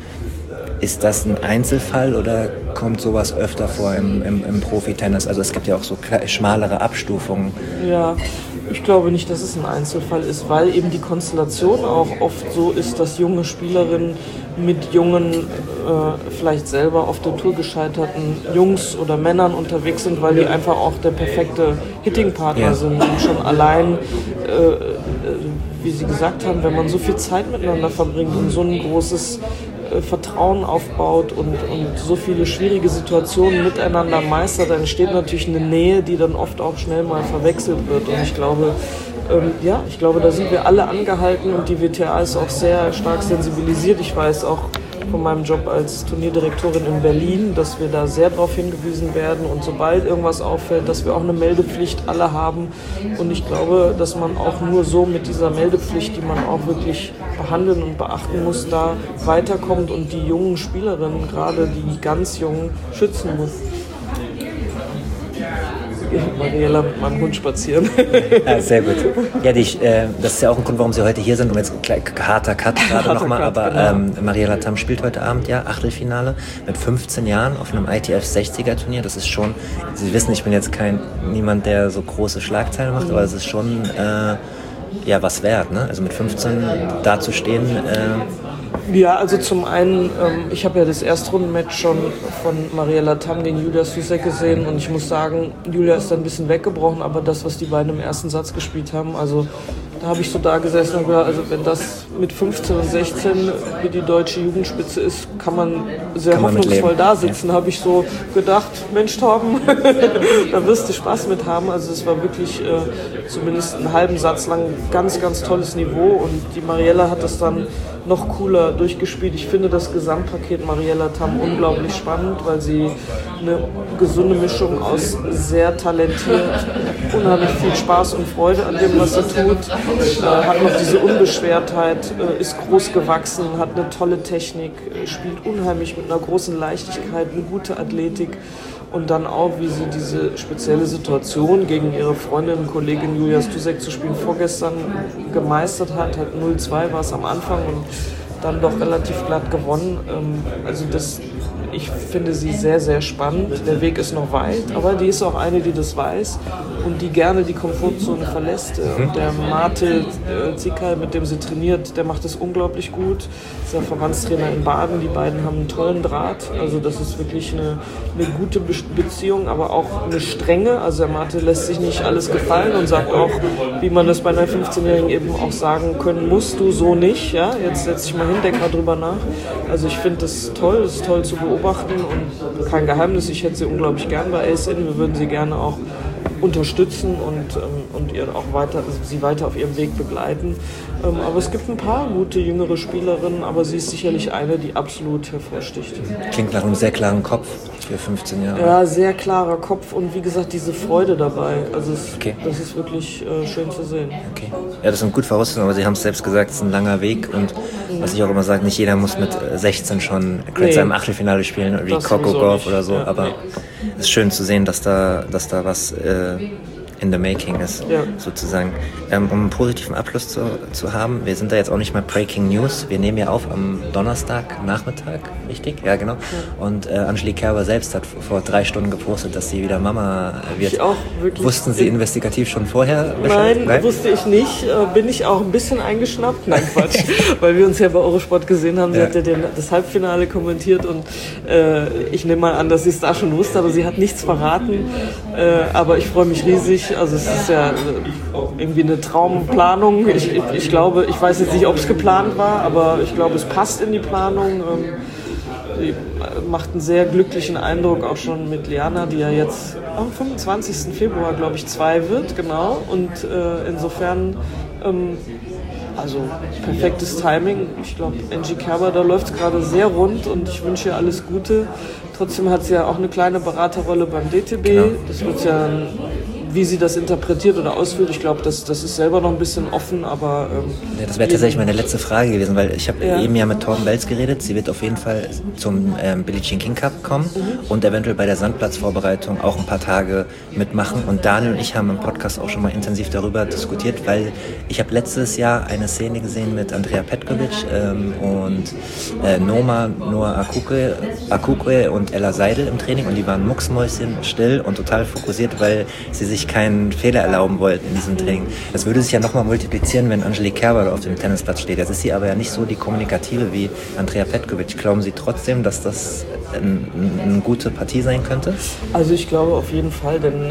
ist das ein Einzelfall oder kommt sowas öfter vor im, im, im Profitennis? Also es gibt ja auch so schmalere Abstufungen. Ja, ich glaube nicht, dass es ein Einzelfall ist, weil eben die Konstellation auch oft so ist, dass junge Spielerinnen mit jungen, äh, vielleicht selber auf der Tour gescheiterten Jungs oder Männern unterwegs sind, weil die einfach auch der perfekte Hitting-Partner ja. sind. Und schon allein, äh, wie Sie gesagt haben, wenn man so viel Zeit miteinander verbringt und so ein großes äh, Vertrauen aufbaut und, und so viele schwierige Situationen miteinander meistert, dann entsteht natürlich eine Nähe, die dann oft auch schnell mal verwechselt wird. Und ich glaube, Ähm, ja, ich glaube, da sind wir alle angehalten und die W T A ist auch sehr stark sensibilisiert. Ich weiß auch von meinem Job als Turnierdirektorin in Berlin, dass wir da sehr darauf hingewiesen werden und sobald irgendwas auffällt, dass wir auch eine Meldepflicht alle haben. Und ich glaube, dass man auch nur so mit dieser Meldepflicht, die man auch wirklich behandeln und beachten muss, da weiterkommt und die jungen Spielerinnen, gerade die ganz Jungen, schützen muss. Mariella mit meinem Hund spazieren. Ja, sehr gut. Ja, die, äh, das ist ja auch ein Grund, warum Sie heute hier sind, um jetzt gleich harter Cut gerade nochmal, aber genau. ähm, Mariella Tam spielt heute Abend ja Achtelfinale mit fünfzehn Jahren auf einem I T F sechziger Turnier. Das ist schon, Sie wissen, ich bin jetzt kein niemand, der so große Schlagzeilen macht, mhm. aber es ist schon äh, ja was wert, ne? Also mit fünfzehn da zu stehen. Äh, Ja, also zum einen, ähm, ich habe ja das Erstrundenmatch schon von Mariella Tam gegen Julia Susek gesehen und ich muss sagen, Julia ist da ein bisschen weggebrochen, aber das, was die beiden im ersten Satz gespielt haben, also da habe ich so da gesessen und gedacht, also wenn das mit fünfzehn und sechzehn wie die deutsche Jugendspitze ist, kann man sehr kann man hoffnungsvoll da sitzen. Ja. Habe ich so gedacht, Mensch Torben, da wirst du Spaß mit haben. Also es war wirklich äh, zumindest einen halben Satz lang ganz, ganz tolles Niveau und die Mariella hat das dann noch cooler durchgespielt. Ich finde das Gesamtpaket Mariella Tam unglaublich spannend, weil sie eine gesunde Mischung aus sehr talentiert, unheimlich viel Spaß und Freude an dem, was sie tut, äh, hat noch diese Unbeschwertheit, äh, ist groß gewachsen, hat eine tolle Technik, äh, spielt unheimlich mit einer großen Leichtigkeit, eine gute Athletik. Und dann auch, wie sie diese spezielle Situation gegen ihre Freundin und Kollegin Julia Stusek zu spielen vorgestern gemeistert hat. Halt null zwei war es am Anfang und dann doch relativ glatt gewonnen. Also das, ich finde sie sehr, sehr spannend. Der Weg ist noch weit, aber die ist auch eine, die das weiß und die gerne die Komfortzone verlässt. Und der Mate Zikal, mit dem sie trainiert, der macht das unglaublich gut. Ist der Verbandstrainer in Baden. Die beiden haben einen tollen Draht. Also das ist wirklich eine, eine gute Be- Beziehung, aber auch eine strenge. Also der Mate lässt sich nicht alles gefallen und sagt auch, wie man das bei einer fünfzehnjährigen eben auch sagen können muss, du so nicht. Ja? Jetzt setz dich mal hin, denk mal drüber nach. Also ich finde das toll, das ist toll zu beobachten und kein Geheimnis, ich hätte sie unglaublich gern bei A S N. Wir würden sie gerne auch unterstützen und, ähm, und ihr auch weiter, also sie weiter auf ihrem Weg begleiten. Ähm, aber es gibt ein paar gute jüngere Spielerinnen, aber sie ist sicherlich eine, die absolut hervorsticht. Klingt nach einem sehr klaren Kopf für fünfzehn Jahre. Ja, sehr klarer Kopf und wie gesagt, diese Freude dabei. Also es, okay. Das ist wirklich äh, schön zu sehen. Okay. Ja, das sind gut Voraussetzungen, aber Sie haben es selbst gesagt, es ist ein langer Weg und mhm. was ich auch immer sage, nicht jeder muss mit sechzehn schon Grand Slam im Achtelfinale spielen, wie Coco Gauff oder so, ja, aber nee. Es ist schön zu sehen, dass da, dass da was äh, in the making ist, ja. sozusagen. Ähm, um einen positiven Abschluss zu, zu haben, wir sind da jetzt auch nicht mehr Breaking News, wir nehmen ja auf am Donnerstag Nachmittag, richtig? Ja, genau. Ja. Und äh, Angelique Kerber selbst hat vor drei Stunden gepostet, dass sie wieder Mama wird. Ich auch, wirklich. Wussten Sie investigativ schon vorher? Nein, Nein, wusste ich nicht. Äh, bin ich auch ein bisschen eingeschnappt? Nein, Quatsch. Weil wir uns ja bei Eurosport gesehen haben, sie ja. hat ja den, das Halbfinale kommentiert und äh, ich nehme mal an, dass sie es da schon wusste, aber sie hat nichts verraten. Äh, aber ich freue mich riesig. Also es ist ja irgendwie eine Traumplanung. Ich, ich, ich glaube, ich weiß jetzt nicht, ob es geplant war, aber ich glaube, es passt in die Planung. Sie macht einen sehr glücklichen Eindruck, auch schon mit Liana, die ja jetzt am fünfundzwanzigsten Februar, glaube ich, zwei wird, genau. Und äh, insofern, ähm, also perfektes Timing. Ich glaube, Angie Kerber, da läuft es gerade sehr rund und ich wünsche ihr alles Gute. Trotzdem hat sie ja auch eine kleine Beraterrolle beim D T B. Genau. Das wird ja, wie sie das interpretiert oder ausführt, ich glaube, das, das ist selber noch ein bisschen offen, aber... Ähm, ja, das wäre tatsächlich meine letzte Frage gewesen, weil ich habe ja. eben ja mit Torben Belz geredet. Sie wird auf jeden Fall zum ähm, Billie Jean King Cup kommen mhm. und eventuell bei der Sandplatzvorbereitung auch ein paar Tage mitmachen. Und Daniel und ich haben im Podcast auch schon mal intensiv darüber diskutiert, weil ich habe letztes Jahr eine Szene gesehen mit Andrea Petkovic ähm, und äh, Noma, Noah Akukwe, Akukwe und Ella Seidel im Training und die waren mucksmäuschen still und total fokussiert, weil sie sich keinen Fehler erlauben wollten in diesem Training. Das würde sich ja nochmal multiplizieren, wenn Angelique Kerber auf dem Tennisplatz steht. Jetzt ist sie aber ja nicht so die Kommunikative wie Andrea Petkovic. Glauben Sie trotzdem, dass das ein, eine gute Partie sein könnte? Also ich glaube auf jeden Fall, denn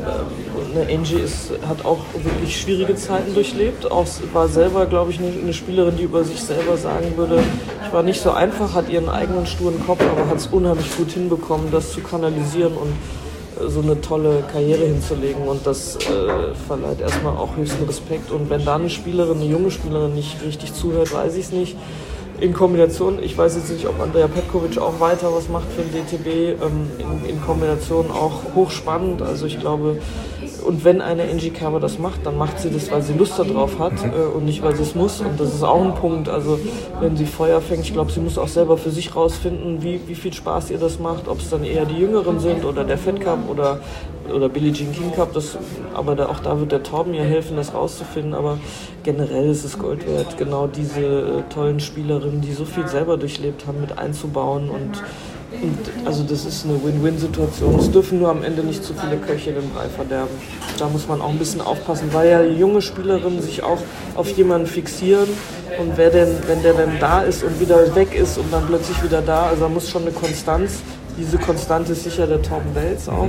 äh, Angie ist, hat auch wirklich schwierige Zeiten durchlebt. Auch war selber, glaube ich, eine, eine Spielerin, die über sich selber sagen würde, ich war nicht so einfach, hat ihren eigenen sturen Kopf, aber hat es unheimlich gut hinbekommen, das zu kanalisieren und so eine tolle Karriere hinzulegen und das äh, verleiht erstmal auch höchsten Respekt und wenn da eine Spielerin, eine junge Spielerin nicht richtig zuhört, weiß ich es nicht. In Kombination, ich weiß jetzt nicht, ob Andrea Petkovic auch weiter was macht für den D T B, ähm, in, in Kombination auch hochspannend, also ich glaube, und wenn eine Angie Kerber das macht, dann macht sie das, weil sie Lust darauf hat äh, und nicht, weil sie es muss und das ist auch ein Punkt, also wenn sie Feuer fängt, ich glaube, sie muss auch selber für sich rausfinden, wie, wie viel Spaß ihr das macht, ob es dann eher die Jüngeren sind oder der Fed Cup oder, oder Billie Jean King Cup, das, aber da, auch da wird der Torben ihr helfen, das rauszufinden, aber generell ist es Gold wert, genau diese äh, tollen Spielerinnen, die so viel selber durchlebt haben, mit einzubauen und Und also das ist eine Win-Win-Situation. Es dürfen nur am Ende nicht zu viele Köche den Brei verderben. Da muss man auch ein bisschen aufpassen, weil ja junge Spielerinnen sich auch auf jemanden fixieren und wer denn, wenn der dann da ist und wieder weg ist und dann plötzlich wieder da, also da muss schon eine Konstanz, diese Konstante ist sicher der Torben Belz auch.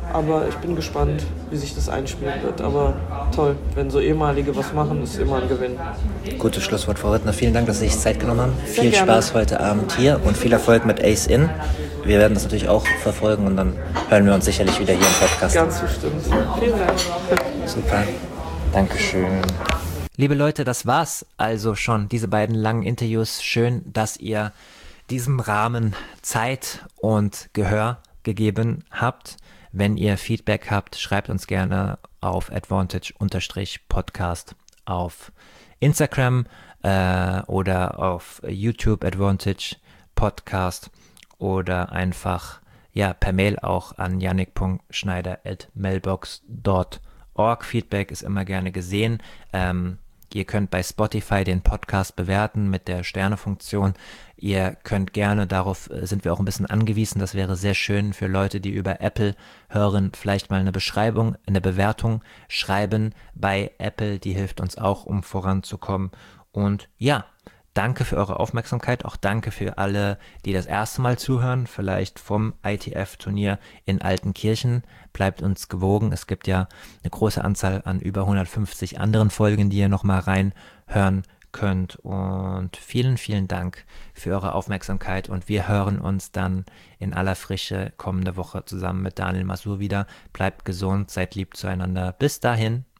aber ich bin gespannt, wie sich das einspielen wird. Aber toll, wenn so ehemalige was machen, ist immer ein Gewinn. Gutes Schlusswort, Frau Rittner. Vielen Dank, dass Sie sich Zeit genommen haben. Sehr viel gerne. Spaß heute Abend hier und viel Erfolg mit Ace In. Wir werden das natürlich auch verfolgen und dann hören wir uns sicherlich wieder hier im Podcast. Ganz bestimmt. Vielen Dank. Super. Dankeschön. Liebe Leute, das war's also schon, diese beiden langen Interviews. Schön, dass ihr diesem Rahmen Zeit und Gehör gegeben habt. Wenn ihr Feedback habt, schreibt uns gerne auf Advantage-Podcast auf Instagram äh, oder auf YouTube Advantage Podcast oder einfach ja per Mail auch an yannick punkt schneider at mailbox punkt org. Feedback ist immer gerne gesehen. Ähm, Ihr könnt bei Spotify den Podcast bewerten mit der Sternefunktion. Ihr könnt gerne, darauf sind wir auch ein bisschen angewiesen, das wäre sehr schön für Leute, die über Apple hören, vielleicht mal eine Beschreibung, eine Bewertung schreiben bei Apple, die hilft uns auch, um voranzukommen. Und ja, danke für eure Aufmerksamkeit, auch danke für alle, die das erste Mal zuhören, vielleicht vom I T F-Turnier in Altenkirchen. Bleibt uns gewogen, es gibt ja eine große Anzahl an über hundertfünfzig anderen Folgen, die ihr nochmal reinhören könnt. Und vielen, vielen Dank für eure Aufmerksamkeit und wir hören uns dann in aller Frische kommende Woche zusammen mit Daniel Masur wieder. Bleibt gesund, seid lieb zueinander. Bis dahin.